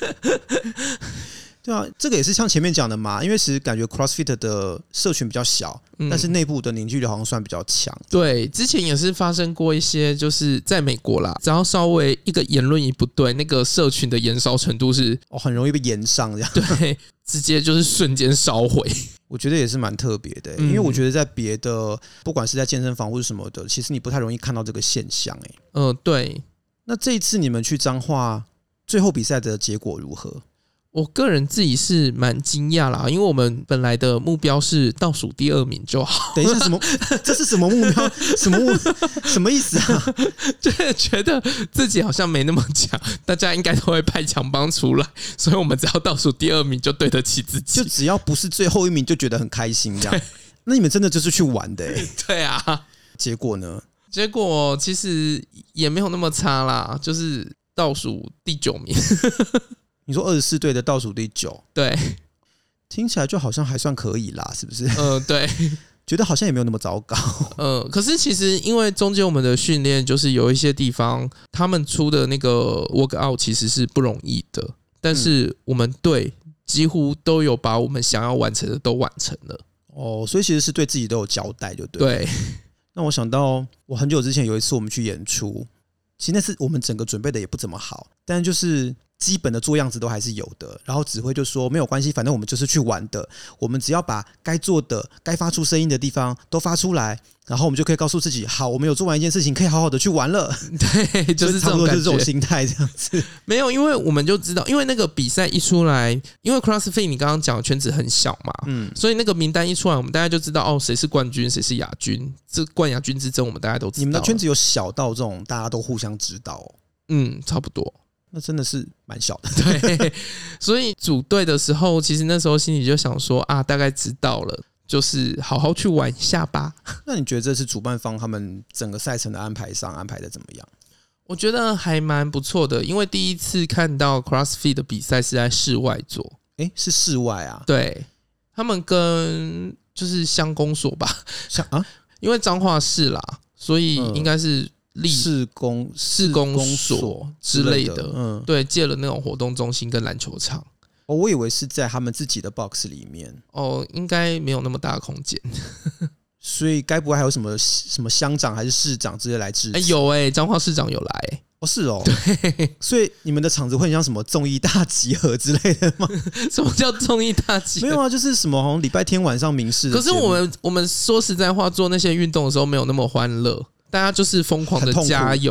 对啊，这个也是像前面讲的嘛，因为其实感觉 CrossFit 的社群比较小，嗯、但是内部的凝聚力好像算比较强。 对，之前也是发生过一些，就是在美国啦，只要稍微一个言论一不对，那个社群的延烧程度是、 哦、很容易被延上这样。 对，直接就是瞬间烧毁。 我觉得也是蛮特别的，因为我觉得在别的不管是在健身房或是什么的，其实你不太容易看到这个现象。 嗯、呃，对。 那这一次你们去彰化，最后比赛的结果如何？ 我个人自己是蛮惊讶啦，因为我们本来的目标是倒数第二名就好。 等一下，什么？这是什么目标？什么目？什么意思啊？ 就是觉得自己好像没那么强，大家应该都会派强帮出来，所以我们只要倒数第二名就对得起自己， 就只要不是最后一名就觉得很开心这样。那你们真的就是去玩的欸？ 对啊。 结果呢？ 结果其实也没有那么差啦，就是倒数第九名。 你说二十四队的倒数第九， 对， 听起来就好像还算可以啦，是不是？ 呃，对， 觉得好像也没有那么糟糕。 呃，可是其实因为中间我们的训练，就是有一些地方他们出的那个 workout 其实是不容易的，但是我们队几乎都有把我们想要完成的都完成了。 哦，所以其实是对自己都有交代，就对了。 对。 那我想到，我很久之前有一次我们去演出，其实那次我们整个准备的也不怎么好，但就是基本的做样子都还是有的，然后指挥就说没有关系，反正我们就是去玩的，我们只要把该做的该发出声音的地方都发出来，然后我们就可以告诉自己，好，我们有做完一件事情，可以好好的去玩了。 对，就是这种感觉，差不多是这种心态这样子。 没有，因为我们就知道，因为那个比赛一出来，因为 CrossFit 你刚刚讲的圈子很小嘛，嗯，所以那个名单一出来，我们大家就知道哦，谁是冠军，谁是亚军，这冠亚军之争我们大家都知道。 你们的圈子有小到这种大家都互相知道哦？ 嗯，差不多。 那真的是蛮小的。 对，所以组队的时候，其实那时候心里就想说啊，大概知道了，就是好好去玩一下吧。 那你觉得这次主办方他们整个赛程的安排上安排的怎么样？ 我觉得还蛮不错的，因为第一次看到 CrossFit 的比赛是在室外做。 诶，是室外啊？ 对，他们跟就是乡公所吧， 像啊， 因为彰化市啦，所以应该是。 市公市公所之类的，嗯，对，借了那种活动中心跟篮球场。 哦，我以为是在他们自己的 box 里面。 哦，应该没有那么大的空间。 所以该不会还有什么什么乡长还是市长之类来支持？ 哎，有哎，彰化市长有来、欸。 哦，是哦， 对， 所以你们的场子会很像什么综艺大集合之类的吗？ 什么叫综艺大集合？ 没有啊，就是什么好像礼拜天晚上民视的。 可是我们我们说实在话，做那些运动的时候没有那么欢乐。大家就是疯狂的加油，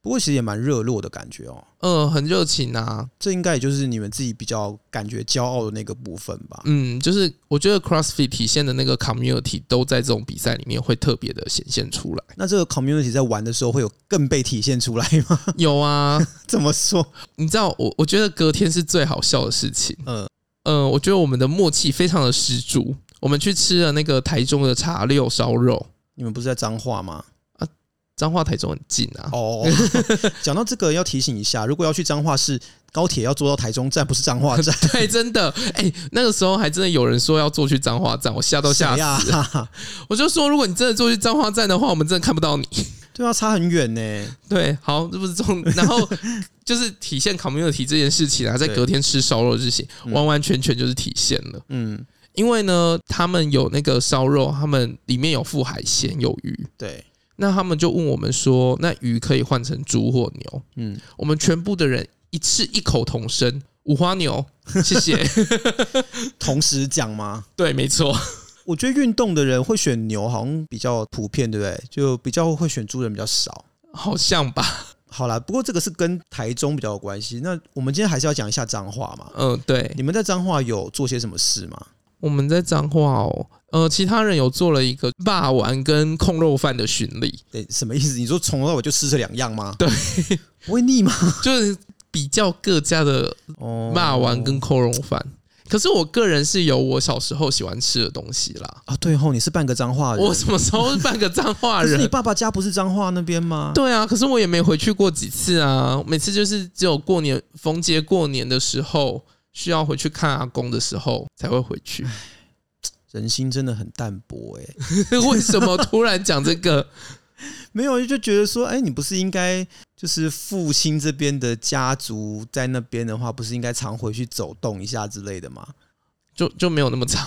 不过其实也蛮热络的感觉哦。 嗯，很热情啊。 这应该也就是你们自己比较感觉骄傲的那个部分吧。 嗯，就是我觉得 CrossFit 体现的那个 community 都在这种比赛里面会特别的显现出来。 那这个 community 在玩的时候会有更被体现出来吗？ 有啊。 怎么说？ 你知道我我觉得隔天是最好笑的事情。嗯呃，我觉得我们的默契非常的十足。我们去吃了那个台中的茶六烧肉。 你们不是在彰化吗？ 啊，彰化台中很近啊。 哦，讲到这个要提醒一下，如果要去彰化市，高铁要坐到台中站，不是彰化站。 对，真的。哎、欸，那个时候还真的有人说要坐去彰化站，我吓都吓死了。啊、我就说，如果你真的坐去彰化站的话，我们真的看不到你。 对啊，差很远呢。 对，好，这不是重，然后就是体现 community 这件事情啊，在隔天吃烧肉之前，完完全全就是体现了。嗯，因为呢，他们有那个烧肉，他们里面有附海鲜，有鱼。 对， 那他们就问我们说，那鱼可以换成猪或牛？嗯，我们全部的人一次异口同声，五花牛，谢谢。 同时讲吗？ 对，没错。 我觉得运动的人会选牛好像比较普遍，对不对？就比较会选猪的人比较少， 好像吧。 好啦，不过这个是跟台中比较有关系。那我们今天还是要讲一下彰化嘛。 嗯，对。 你们在彰化有做些什么事吗？ 我们在彰化哦，呃，其他人有做了一个肉丸跟控肉饭的巡礼。 对，什么意思？你说从头到尾就吃这两样吗？ 对， 不会腻吗？ 就是比较各家的肉丸跟控肉饭。可是我个人是有我小时候喜欢吃的东西啦。 啊，对吼，你是半个彰化人。 我什么时候是半个彰化人？ 可是你爸爸家不是彰化那边吗？ 对啊，可是我也没回去过几次啊。每次就是只有过年逢节过年的时候，需要回去看阿公的时候才会回去。 人心真的很淡薄哎、 欸。为什么突然讲这个？ 没有，就觉得说，哎，你不是应该就是父亲这边的家族在那边的话，不是应该常回去走动一下之类的吗？ 就就没有那么长。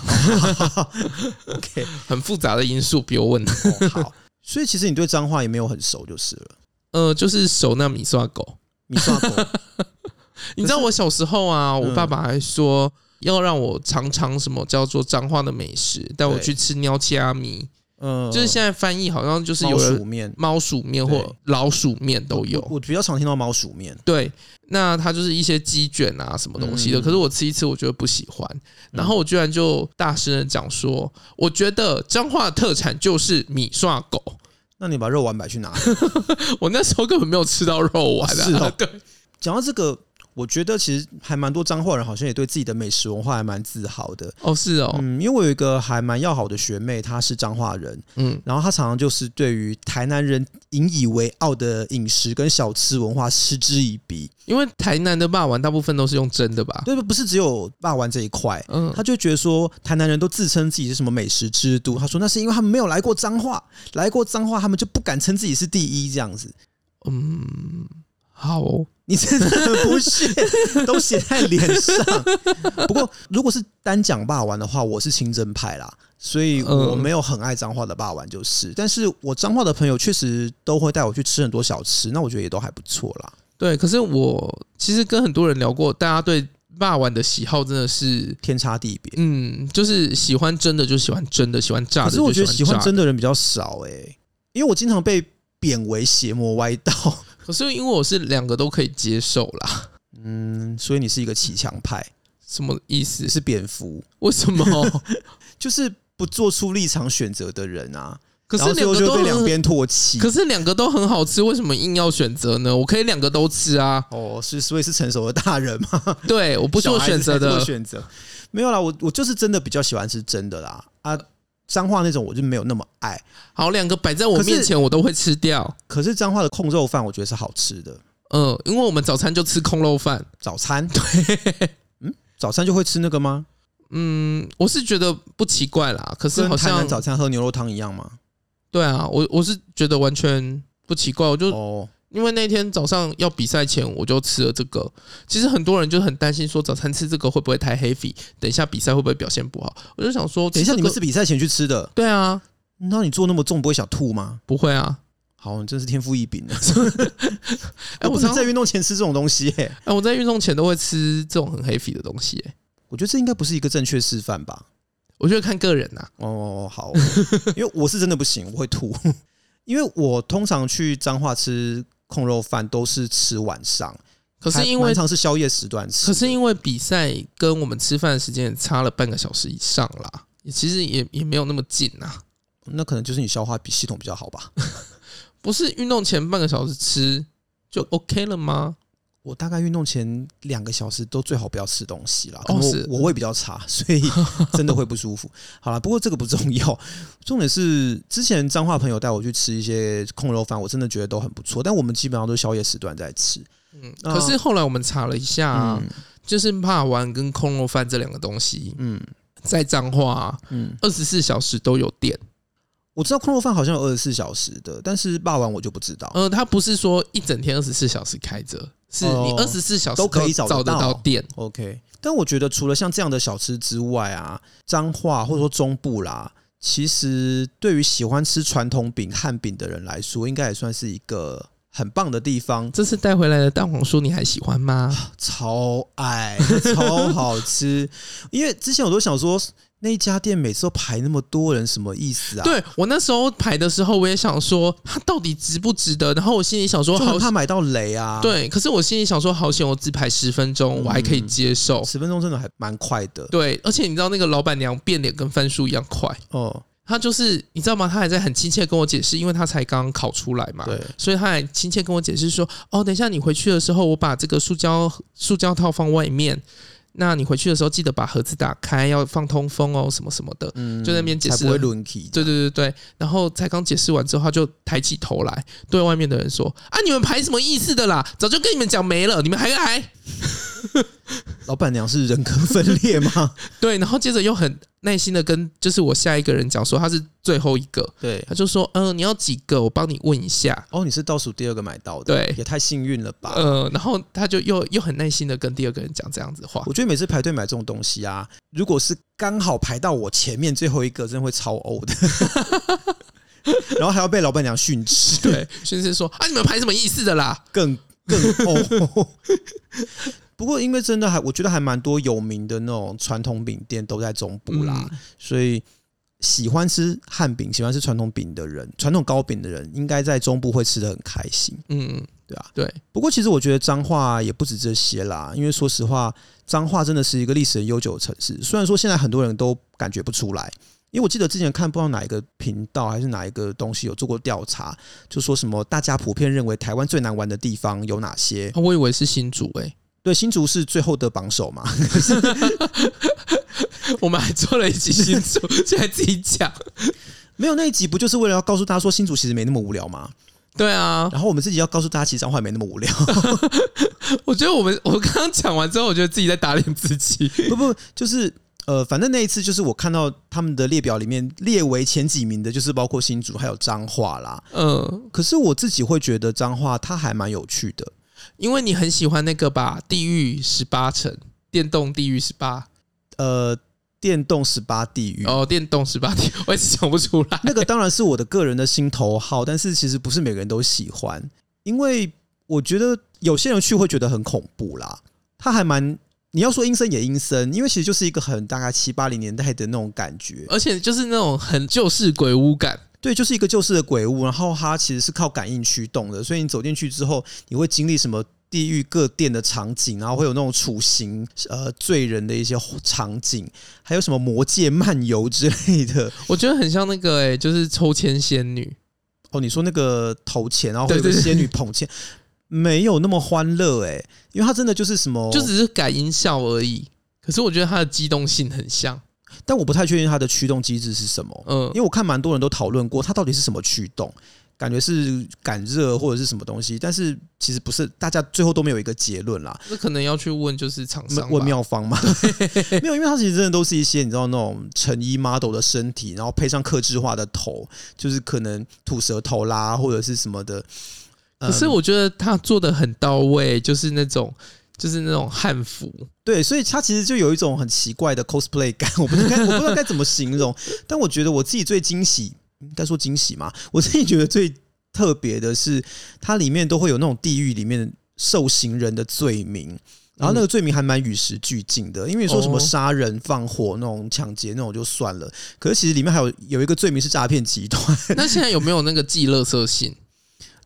OK， 很复杂的因素，不用问。 哦、好，所以其实你对彰化也没有很熟，就是了。 呃，就是熟那米刷狗， 米刷狗。 你知道我小时候啊，我爸爸还说要让我尝尝什么叫做彰化的美食，带我去吃鸟掐米。嗯，就是现在翻译好像就是有人猫薯面、 猫薯面或老鼠面都有。 我, 我比较常听到猫薯面。 对，那它就是一些鸡卷啊什么东西的。嗯、可是我吃一次，我觉得不喜欢。然后我居然就大声的讲说，我觉得彰化的特产就是米刷狗。 那你把肉丸摆去哪里？ 我那时候根本没有吃到肉丸啊。 是哦， 对。 讲到这个。我觉得其实还蛮多彰化人好像也对自己的美食文化还蛮自豪的哦，是哦， 嗯，因为我有一个还蛮要好的学妹，她是彰化人，嗯，然后她常常就是对于台南人引以为傲的饮食跟小吃文化嗤之以鼻， 因为台南的肉丸大部分都是用蒸的吧？ 对，不是只有肉丸这一块，嗯，她就觉得说台南人都自称自己是什么美食之都，她说那是因为他们没有来过彰化，来过彰化他们就不敢称自己是第一这样子， 嗯，好哦。 你真的很不屑，都写在脸上。不过，如果是单讲肉丸的话，我是清真派啦，所以我没有很爱彰化的肉丸，就是。但是我彰化的朋友确实都会带我去吃很多小吃，那我觉得也都还不错啦。 对，可是我其实跟很多人聊过，大家对肉丸的喜好真的是天差地别。 嗯，就是喜欢蒸的就喜欢蒸的，喜欢炸的就喜欢炸的。 可是我觉得喜欢蒸的人比较少哎、欸，因为我经常被贬为邪魔歪道。 可是因为我是两个都可以接受啦， 嗯，所以你是一个骑墙派， 什么意思？ 是蝙蝠？ 为什么？ 就是不做出立场选择的人啊。 可是两个都被两边唾弃。 可是两个都很好吃，为什么硬要选择呢？我可以两个都吃啊。 哦，是所以是成熟的大人吗？ 对，我不做选择的。 选择没有啦，我我就是真的比较喜欢吃真的啦啊。彰化那种我就没有那么爱。 好，两个摆在我面前我都会吃掉。 可是彰化的控肉饭我觉得是好吃的。 嗯，因为我们早餐就吃控肉饭。 早餐？ 对。 嗯，早餐就会吃那个吗？ 嗯，我是觉得不奇怪啦。可是好像跟台南早餐喝牛肉汤一样吗？ 对啊，我我是觉得完全不奇怪。我就、哦、因为那天早上要比赛前我就吃了这个。其实很多人就很担心说早餐吃这个会不会太 heavy， 等一下比赛会不会表现不好。我就想说， 等一下你们是比赛前去吃的？ 对啊。 那你做那么重不会想吐吗？ 不会啊。 好，你真是天赋异禀啊！哎，我不是在运动前吃这种东西、欸， 哎，我在运动前都会吃这种很 heavy 的东西、欸。 我觉得这应该不是一个正确示范吧？ 我觉得看个人呐、 啊。哦，好，因为我是真的不行，我会吐。因为我通常去彰化吃控肉饭都是吃晚上， 可是因为蛮常是宵夜时段吃。 可是因为比赛跟我们吃饭的时间差了半个小时以上啦，其实也也没有那么近啊。 那可能就是你消化比系统比较好吧？ 不是运动前半个小时吃就 OK 了吗？ 我大概运动前两个小时都最好不要吃东西啦， 哦， 我我胃比较差，所以真的会不舒服。好啦，不过这个不重要，重点是之前彰化朋友带我去吃一些控肉饭，我真的觉得都很不错，但我们基本上都是宵夜时段在吃。 嗯，可是后来我们查了一下、啊嗯，就是肉丸跟控肉饭这两个东西，嗯，在彰化，嗯，二十四小时都有店。 我知道控肉饭好像有二十四小时的，但是肉丸我就不知道。 呃，它不是说一整天二十四小时开着，是你二十四小时都可以找得到店。 OK， 但我觉得除了像这样的小吃之外啊，彰化或者说中部啦，其实对于喜欢吃传统饼汉饼的人来说，应该也算是一个很棒的地方。 这次带回来的蛋黄酥你还喜欢吗？ 超爱，超好吃。因为之前我都想说，那一家店每次都排那么多人，什么意思啊？ 对，我那时候排的时候，我也想说，它到底值不值得？然后我心里想说， 好怕买到雷啊。 对，可是我心里想说，好险，我只排十分钟、嗯，我还可以接受。 十分钟真的还蛮快的。 对，而且你知道那个老板娘变脸跟翻书一样快哦。他就是你知道吗？他还在很亲切跟我解释，因为他才刚刚考出来嘛，对，所以他还亲切跟我解释说：“哦，等一下你回去的时候，我把这个塑胶塑胶套放外面。那你回去的时候记得把盒子打开，要放通风哦，什么什么的。”嗯，就在那边解释， 才不会轮起。 对对对对，然后才刚解释完之后，他就抬起头来对外面的人说：“啊，你们排什么意思的啦？早就跟你们讲没了，你们还来？” 老板娘是人格分裂吗？ 对，然后接着又很耐心的跟就是我下一个人讲说他是最后一个，对，他就说嗯、呃，你要几个？我帮你问一下。 哦，你是倒数第二个买到的，对，也太幸运了吧？ 呃，然后他就又又很耐心的跟第二个人讲这样子的话。 我觉得每次排队买这种东西啊，如果是刚好排到我前面最后一个，真的会超欧的。然后还要被老板娘训斥， 对，训斥说啊，你们排什么意思的啦？ 更更欧。不过，因为真的还，我觉得还蛮多有名的那种传统饼店都在中部啦，嗯、所以喜欢吃汉饼、喜欢吃传统饼的人、传统糕饼的人，应该在中部会吃得很开心。嗯，对啊，对。不过，其实我觉得彰化也不止这些啦，因为说实话，彰化真的是一个历史很悠久的城市。虽然说现在很多人都感觉不出来。因为我记得之前看不知道哪一个频道还是哪一个东西有做过调查，就说什么大家普遍认为台湾最难玩的地方有哪些？ 我以为是新竹诶、欸， 对，新竹是最后的榜首嘛。 我们还做了一集新竹，现在自己讲， 没有那一集不就是为了要告诉大家说新竹其实没那么无聊吗？ 对啊， 然后我们自己要告诉大家，其实彰化没那么无聊。 我觉得我们我刚刚讲完之后，我觉得自己在打脸自己。 不不，就是。呃，反正那一次就是我看到他们的列表里面列为前几名的，就是包括新竹还有彰化啦。嗯，可是我自己会觉得彰化它还蛮有趣的， 因为你很喜欢那个吧，地狱十八层，电动地狱十八， 呃，电动十八地狱哦，电动十八地狱，我一直想不出来。 那个当然是我的个人的心头好，但是其实不是每个人都喜欢，因为我觉得有些人去会觉得很恐怖啦，它还蛮。你要说阴森也阴森，因为其实就是一个很大概七八零年代的那种感觉， 而且就是那种很旧式鬼屋感。 对，就是一个旧式的鬼屋，然后它其实是靠感应驱动的，所以你走进去之后，你会经历什么地狱各店的场景，然后会有那种处刑呃罪人的一些场景，还有什么魔界漫游之类的。 我觉得很像那个哎、欸，就是抽签仙女。 哦，你说那个投钱，然后会有个仙女捧钱。没有那么欢乐哎、欸，因为它真的就是什么， 就只是改音效而已。可是我觉得它的机动性很像， 但我不太确定它的驱动机制是什么。嗯，因为我看蛮多人都讨论过它到底是什么驱动，感觉是感热或者是什么东西，但是其实不是，大家最后都没有一个结论啦。 那可能要去问就是厂商， 问妙方嘛。没有，因为它其实真的都是一些你知道那种成衣 model 的身体，然后配上客制化的头，就是可能吐舌头啦或者是什么的。 可是我觉得他做的很到位，就是那种就是那种汉服， 对，所以他其实就有一种很奇怪的 cosplay 感，我不知道该我不知道该怎么形容。但我觉得我自己最惊喜，应该说惊喜嘛，我自己觉得最特别的是，它里面都会有那种地狱里面受刑人的罪名。然后那个罪名还蛮与时俱进的，因为说什么杀人、放火那种抢劫那种就算了，可是其实里面还有有一个罪名是诈骗集团。 那现在有没有那个寄垃圾信？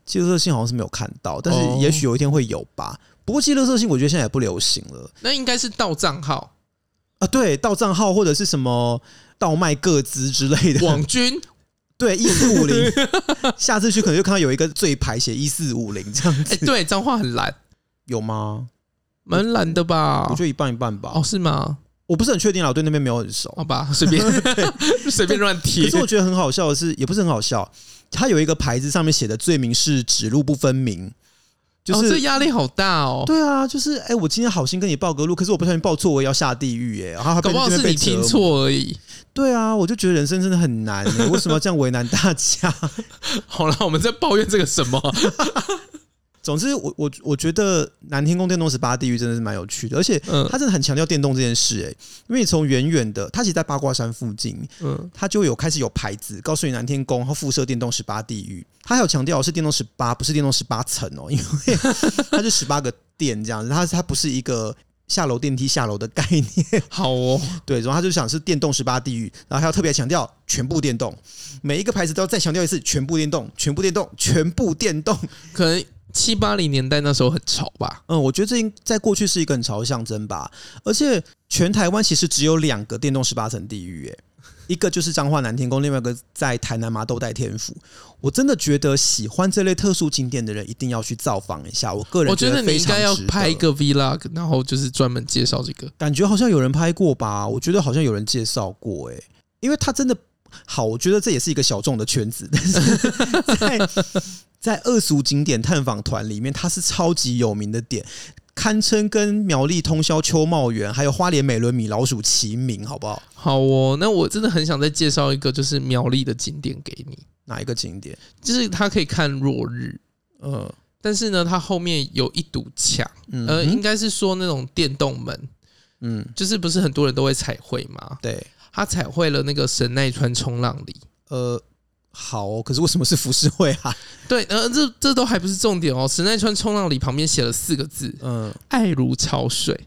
记垃圾信好像是没有看到，但是也许有一天会有吧。不过记垃圾信我觉得现在也不流行了， 那应该是盗账号啊，对，盗账号或者是什么倒卖个资之类的。 网军。 对，一四五零，下次去可能就看到有一个最牌写一四五零这样子。 欸、对，脏话很蓝， 有吗？ 蛮蓝的吧？ 我觉得一半一半吧。 哦，是吗？ 我不是很确定啦，我对那边没有很熟。 好吧，随便随便乱贴。 可是我觉得很好笑的是，也不是很好笑，它有一个牌子上面写的罪名是指路不分明。就是、 哦、这压力好大哦。 对啊，就是哎、欸，我今天好心跟你报个路，可是我不小心报错，我也要下地狱耶、欸。然后搞不好是你听错而已。 对啊，我就觉得人生真的很难、欸，为什么要这样为难大家？ 好了，我们在抱怨这个什么？ 总之我，我我觉得南天宫电动十八地狱真的是蛮有趣的，而且他真的很强调电动这件事、欸。哎，因为你从远远的，他其实在八卦山附近，嗯，他就有开始有牌子告诉你南天宫，然后附设电动十八地狱。他还有强调是电动十八，不是电动十八层哦，因为它是十八个店这样子，它它不是一个下楼电梯下楼的概念。 好哦， 对，然后他就想是电动十八地狱，然后还要特别强调全部电动，每一个牌子都要再强调一次全部电动，全部电动，全部电动， 可能。七八零年代那时候很潮吧？ 嗯，我觉得这在过去是一个很潮的象征吧。而且全台湾其实只有两个电动十八层地狱，哎，一个就是彰化南天宫，另外一个在台南麻豆代天府。我真的觉得喜欢这类特殊景点的人一定要去造访一下。我个人我觉得你应该要拍一个 vlog， 然后就是专门介绍这个。 感觉好像有人拍过吧？我觉得好像有人介绍过，哎，因为他真的好，我觉得这也是一个小众的圈子，但是在。在二俗景点探访团里面，它是超级有名的点，堪称跟苗栗通霄秋茂园还有花莲美伦米老鼠齐名，好不好？ 好哦，那我真的很想再介绍一个就是苗栗的景点给你。 哪一个景点？ 就是它可以看落日，呃，但是呢，它后面有一堵墙，嗯、呃，应该是说那种电动门，嗯，就是不是很多人都会彩绘吗？ 对， 他彩绘了那个神奈川冲浪里， 呃。好、哦，可是为什么是浮世绘啊？ 对，呃，这这都还不是重点哦。神奈川冲浪里旁边写了四个字，嗯，爱如潮水。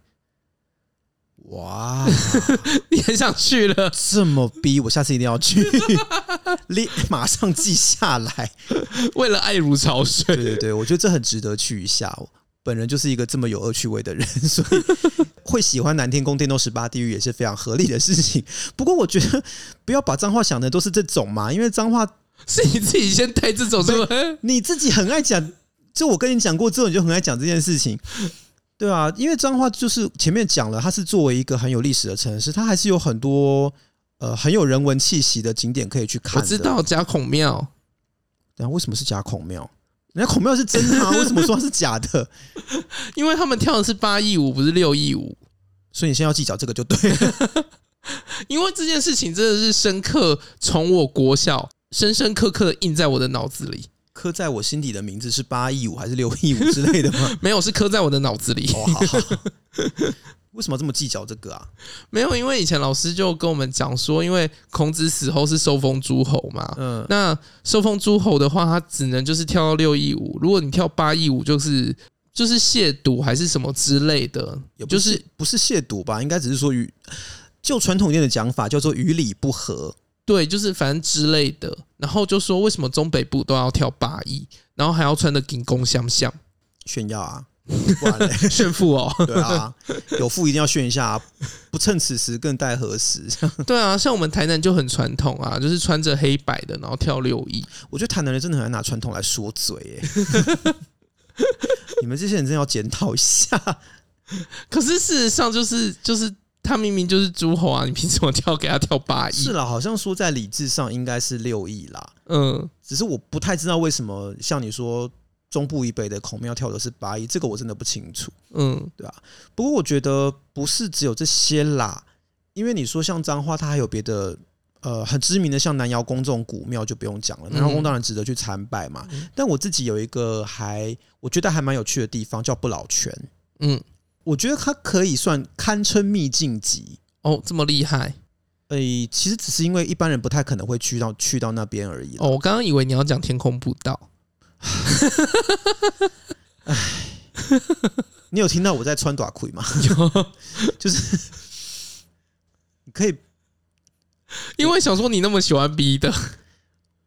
哇， 你很想去了？ 这么逼，我下次一定要去，立马上记下来。 为了爱如潮水， 对对对，我觉得这很值得去一下。本人就是一个这么有恶趣味的人，所以会喜欢南天宫电动十八地狱也是非常合理的事情。不过我觉得不要把彰化想的都是这种嘛，因为彰化是你自己先带这种，是吧？ 你自己很爱讲，就我跟你讲过之后，你就很爱讲这件事情，对啊，因为彰化就是前面讲了，它是作为一个很有历史的城市，它还是有很多呃很有人文气息的景点可以去看的。 我知道假孔庙， 等一下为什么是假孔庙？人家孔庙是真的啊，为什么说它是假的？ 因为他们跳的是八佾舞，不是六佾舞， 所以你现在要计较这个就对了。 因为这件事情真的是深刻从我国小深深刻刻的印在我的脑子里， 刻在我心底的名字是八佾舞还是六佾舞之类的吗？ 没有，是刻在我的脑子里。 哦，好好。为什么这么计较这个啊？ 没有，因为以前老师就跟我们讲说，因为孔子死后是受封诸侯嘛，嗯，那受封诸侯的话，他只能就是跳到六佾舞，如果你跳八佾舞，就是就是亵渎还是什么之类的， 也不是、就是、不是亵渎吧？应该只是说与就传统一点的讲法叫做与礼不合， 对，就是反正之类的。然后就说为什么中北部都要跳八佾，然后还要穿的金光相向炫耀啊？不然嘞， 炫富哦， 对啊，有富一定要炫一下、啊，不趁此时更待何时？ 对啊，像我们台南就很传统啊，就是穿着黑白的，然后跳六佾。 我觉得台南人真的很爱拿传统来说嘴耶，你们这些人真的要检讨一下。 可是事实上就是就是他明明就是诸侯啊，你凭什么跳给他跳八佾？ 是啦，好像说在理智上应该是六佾啦，嗯，只是我不太知道为什么像你说。中部以北的孔庙跳的是八佾，这个我真的不清楚，嗯，对啊。不过我觉得不是只有这些啦，因为你说像彰化，它还有别的呃很知名的，像南瑶宫这种古庙就不用讲了，南瑶宫当然值得去参拜嘛。嗯、但我自己有一个还我觉得还蛮有趣的地方，叫不老泉，嗯，我觉得它可以算堪称秘境级哦，这么厉害。 呃、欸，其实只是因为一般人不太可能会去到去到那边而已。 哦，我刚刚以为你要讲天空步道。 唉，你有听到我在穿短裤吗？有，就是你可以， 因为想说你那么喜欢 B 的，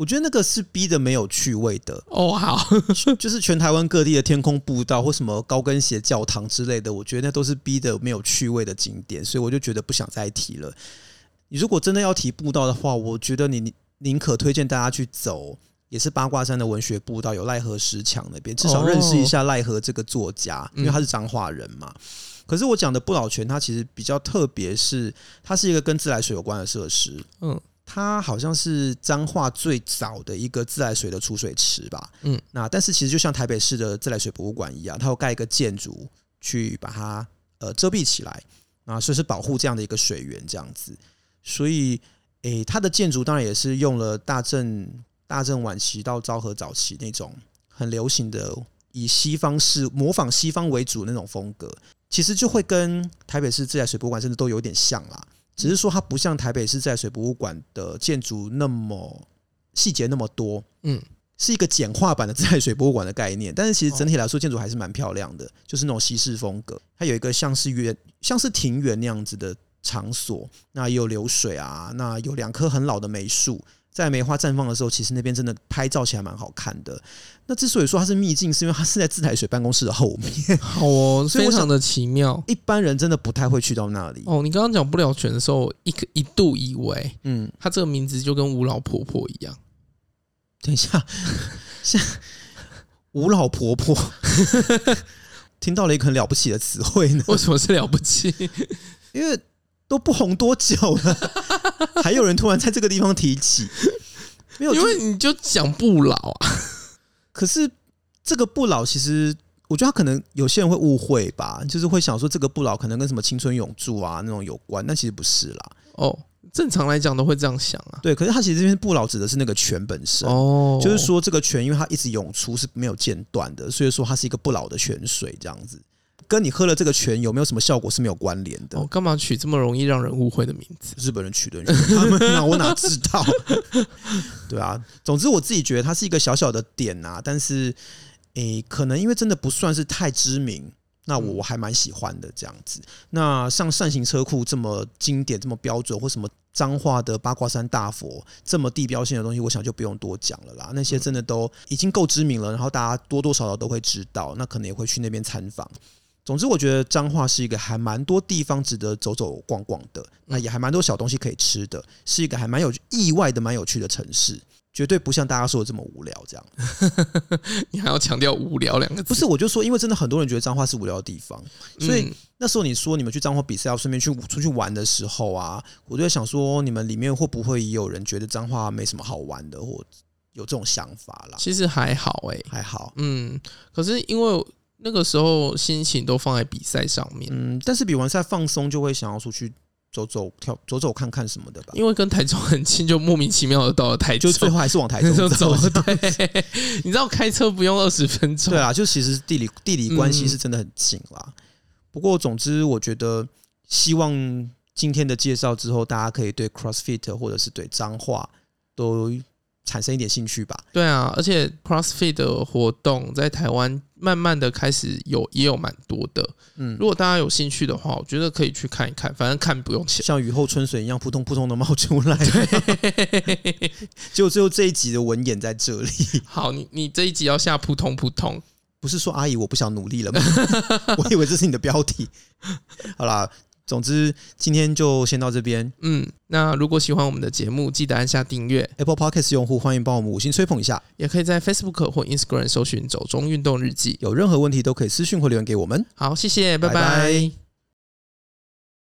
我觉得那个是逼的没有趣味的哦。好， 就是全台湾各地的天空步道或什么高跟鞋教堂之类的，我觉得那都是逼的没有趣味的景点，所以我就觉得不想再提了。你如果真的要提步道的话，我觉得你宁可推荐大家去走，也是八卦山的文学步道，有赖和石墙那边，至少认识一下赖和这个作家，因为他是彰化人嘛。嗯、可是我讲的不老泉，它其实比较特别，是它是一个跟自来水有关的设施。嗯。它好像是彰化最早的一个自来水的储水池吧，嗯，那但是其实就像台北市的自来水博物馆一样，它有盖一个建筑去把它呃遮蔽起来，啊，所以是保护这样的一个水源这样子。所以，诶，它的建筑当然也是用了大正大正晚期到昭和早期那种很流行的以西方式模仿西方为主那种风格，其实就会跟台北市自来水博物馆甚至都有点像啦。只是说它不像台北市自来水博物馆的建筑那么细节那么多，嗯，是一个简化版的自来水博物馆的概念。但是其实整体来说，建筑还是蛮漂亮的，就是那种西式风格。它有一个像是园、像是庭园那样子的场所，那也有流水啊，那有两棵很老的梅树。在梅花绽放的时候，其实那边真的拍照起来蛮好看的。那之所以说它是秘境，是因为它是在自来水办公室的后面。 好哦，非常的奇妙。 一般人真的不太会去到那里。 哦，你刚刚讲不了泉的时候，一一度以为，嗯，它这个名字就跟吴老婆婆一样。 等一下，像吴老婆婆，听到了一个很了不起的词汇呢？ 为什么是了不起？ 因为都不红多久了，还有人突然在这个地方提起， 没有，因为你就讲不老啊。 可是这个不老，其实我觉得他可能有些人会误会吧，就是会想说这个不老可能跟什么青春永驻啊那种有关，但其实不是啦。 哦，正常来讲都会这样想啊。 对，可是他其实这边不老指的是那个泉本身，哦，就是说这个泉因为它一直涌出是没有间断的，所以说它是一个不老的泉水这样子。跟你喝了这个泉有没有什么效果是没有关联的。 哦，干嘛取这么容易让人误会的名字？ 日本人取的，他们哪我哪知道？对啊，总之我自己觉得它是一个小小的点啊，但是诶，可能因为真的不算是太知名，那我我还蛮喜欢的这样子。那像扇形车库这么经典、这么标准，或什么彰化的八卦山大佛这么地标性的东西，我想就不用多讲了啦。那些真的都已经够知名了，然后大家多多少少都会知道，那可能也会去那边参访。总之，我觉得彰化是一个还蛮多地方值得走走逛逛的，那也还蛮多小东西可以吃的，是一个还蛮有意外的、蛮有趣的城市，绝对不像大家说的这么无聊。这样， 你还要强调无聊两个字？ 不是，我就说，因为真的很多人觉得彰化是无聊的地方，所以那时候你说你们去彰化比赛要顺便去出去玩的时候啊，我就在想说，你们里面会不会也有人觉得彰化没什么好玩的，或有这种想法啦？ 其实还好哎、欸， 还好， 嗯，可是因为那个时候心情都放在比赛上面， 嗯，但是比完赛放松就会想要出去走走跳走走看看什么的吧。 因为跟台中很近，就莫名其妙的到了台中， 就最后还是往台中走。 对，你知道开车不用二十分钟。 对啊，就其实地理地理关系是真的很近啦。嗯、不过总之，我觉得希望今天的介绍之后，大家可以对 CrossFit 或者是对彰化都产生一点兴趣吧。 对啊，而且 CrossFit 的活动在台湾慢慢的开始有，也有蛮多的。嗯，如果大家有兴趣的话，我觉得可以去看一看，反正看不用钱， 像雨后春笋一样扑通扑通的冒出来。结果最后这一集的文眼在这里。 好，你你这一集要下扑通扑通， 不是说阿姨我不想努力了吗？我以为这是你的标题。好啦。总之，今天就先到这边。 嗯，那如果喜欢我们的节目，记得按下订阅。 Apple Podcast 用户欢迎帮我们五星吹捧一下， 也可以在 Facebook 或 Instagram 搜寻“走中运动日记”。 有任何问题都可以私讯或留言给我们。 好，谢谢，拜拜。 拜拜。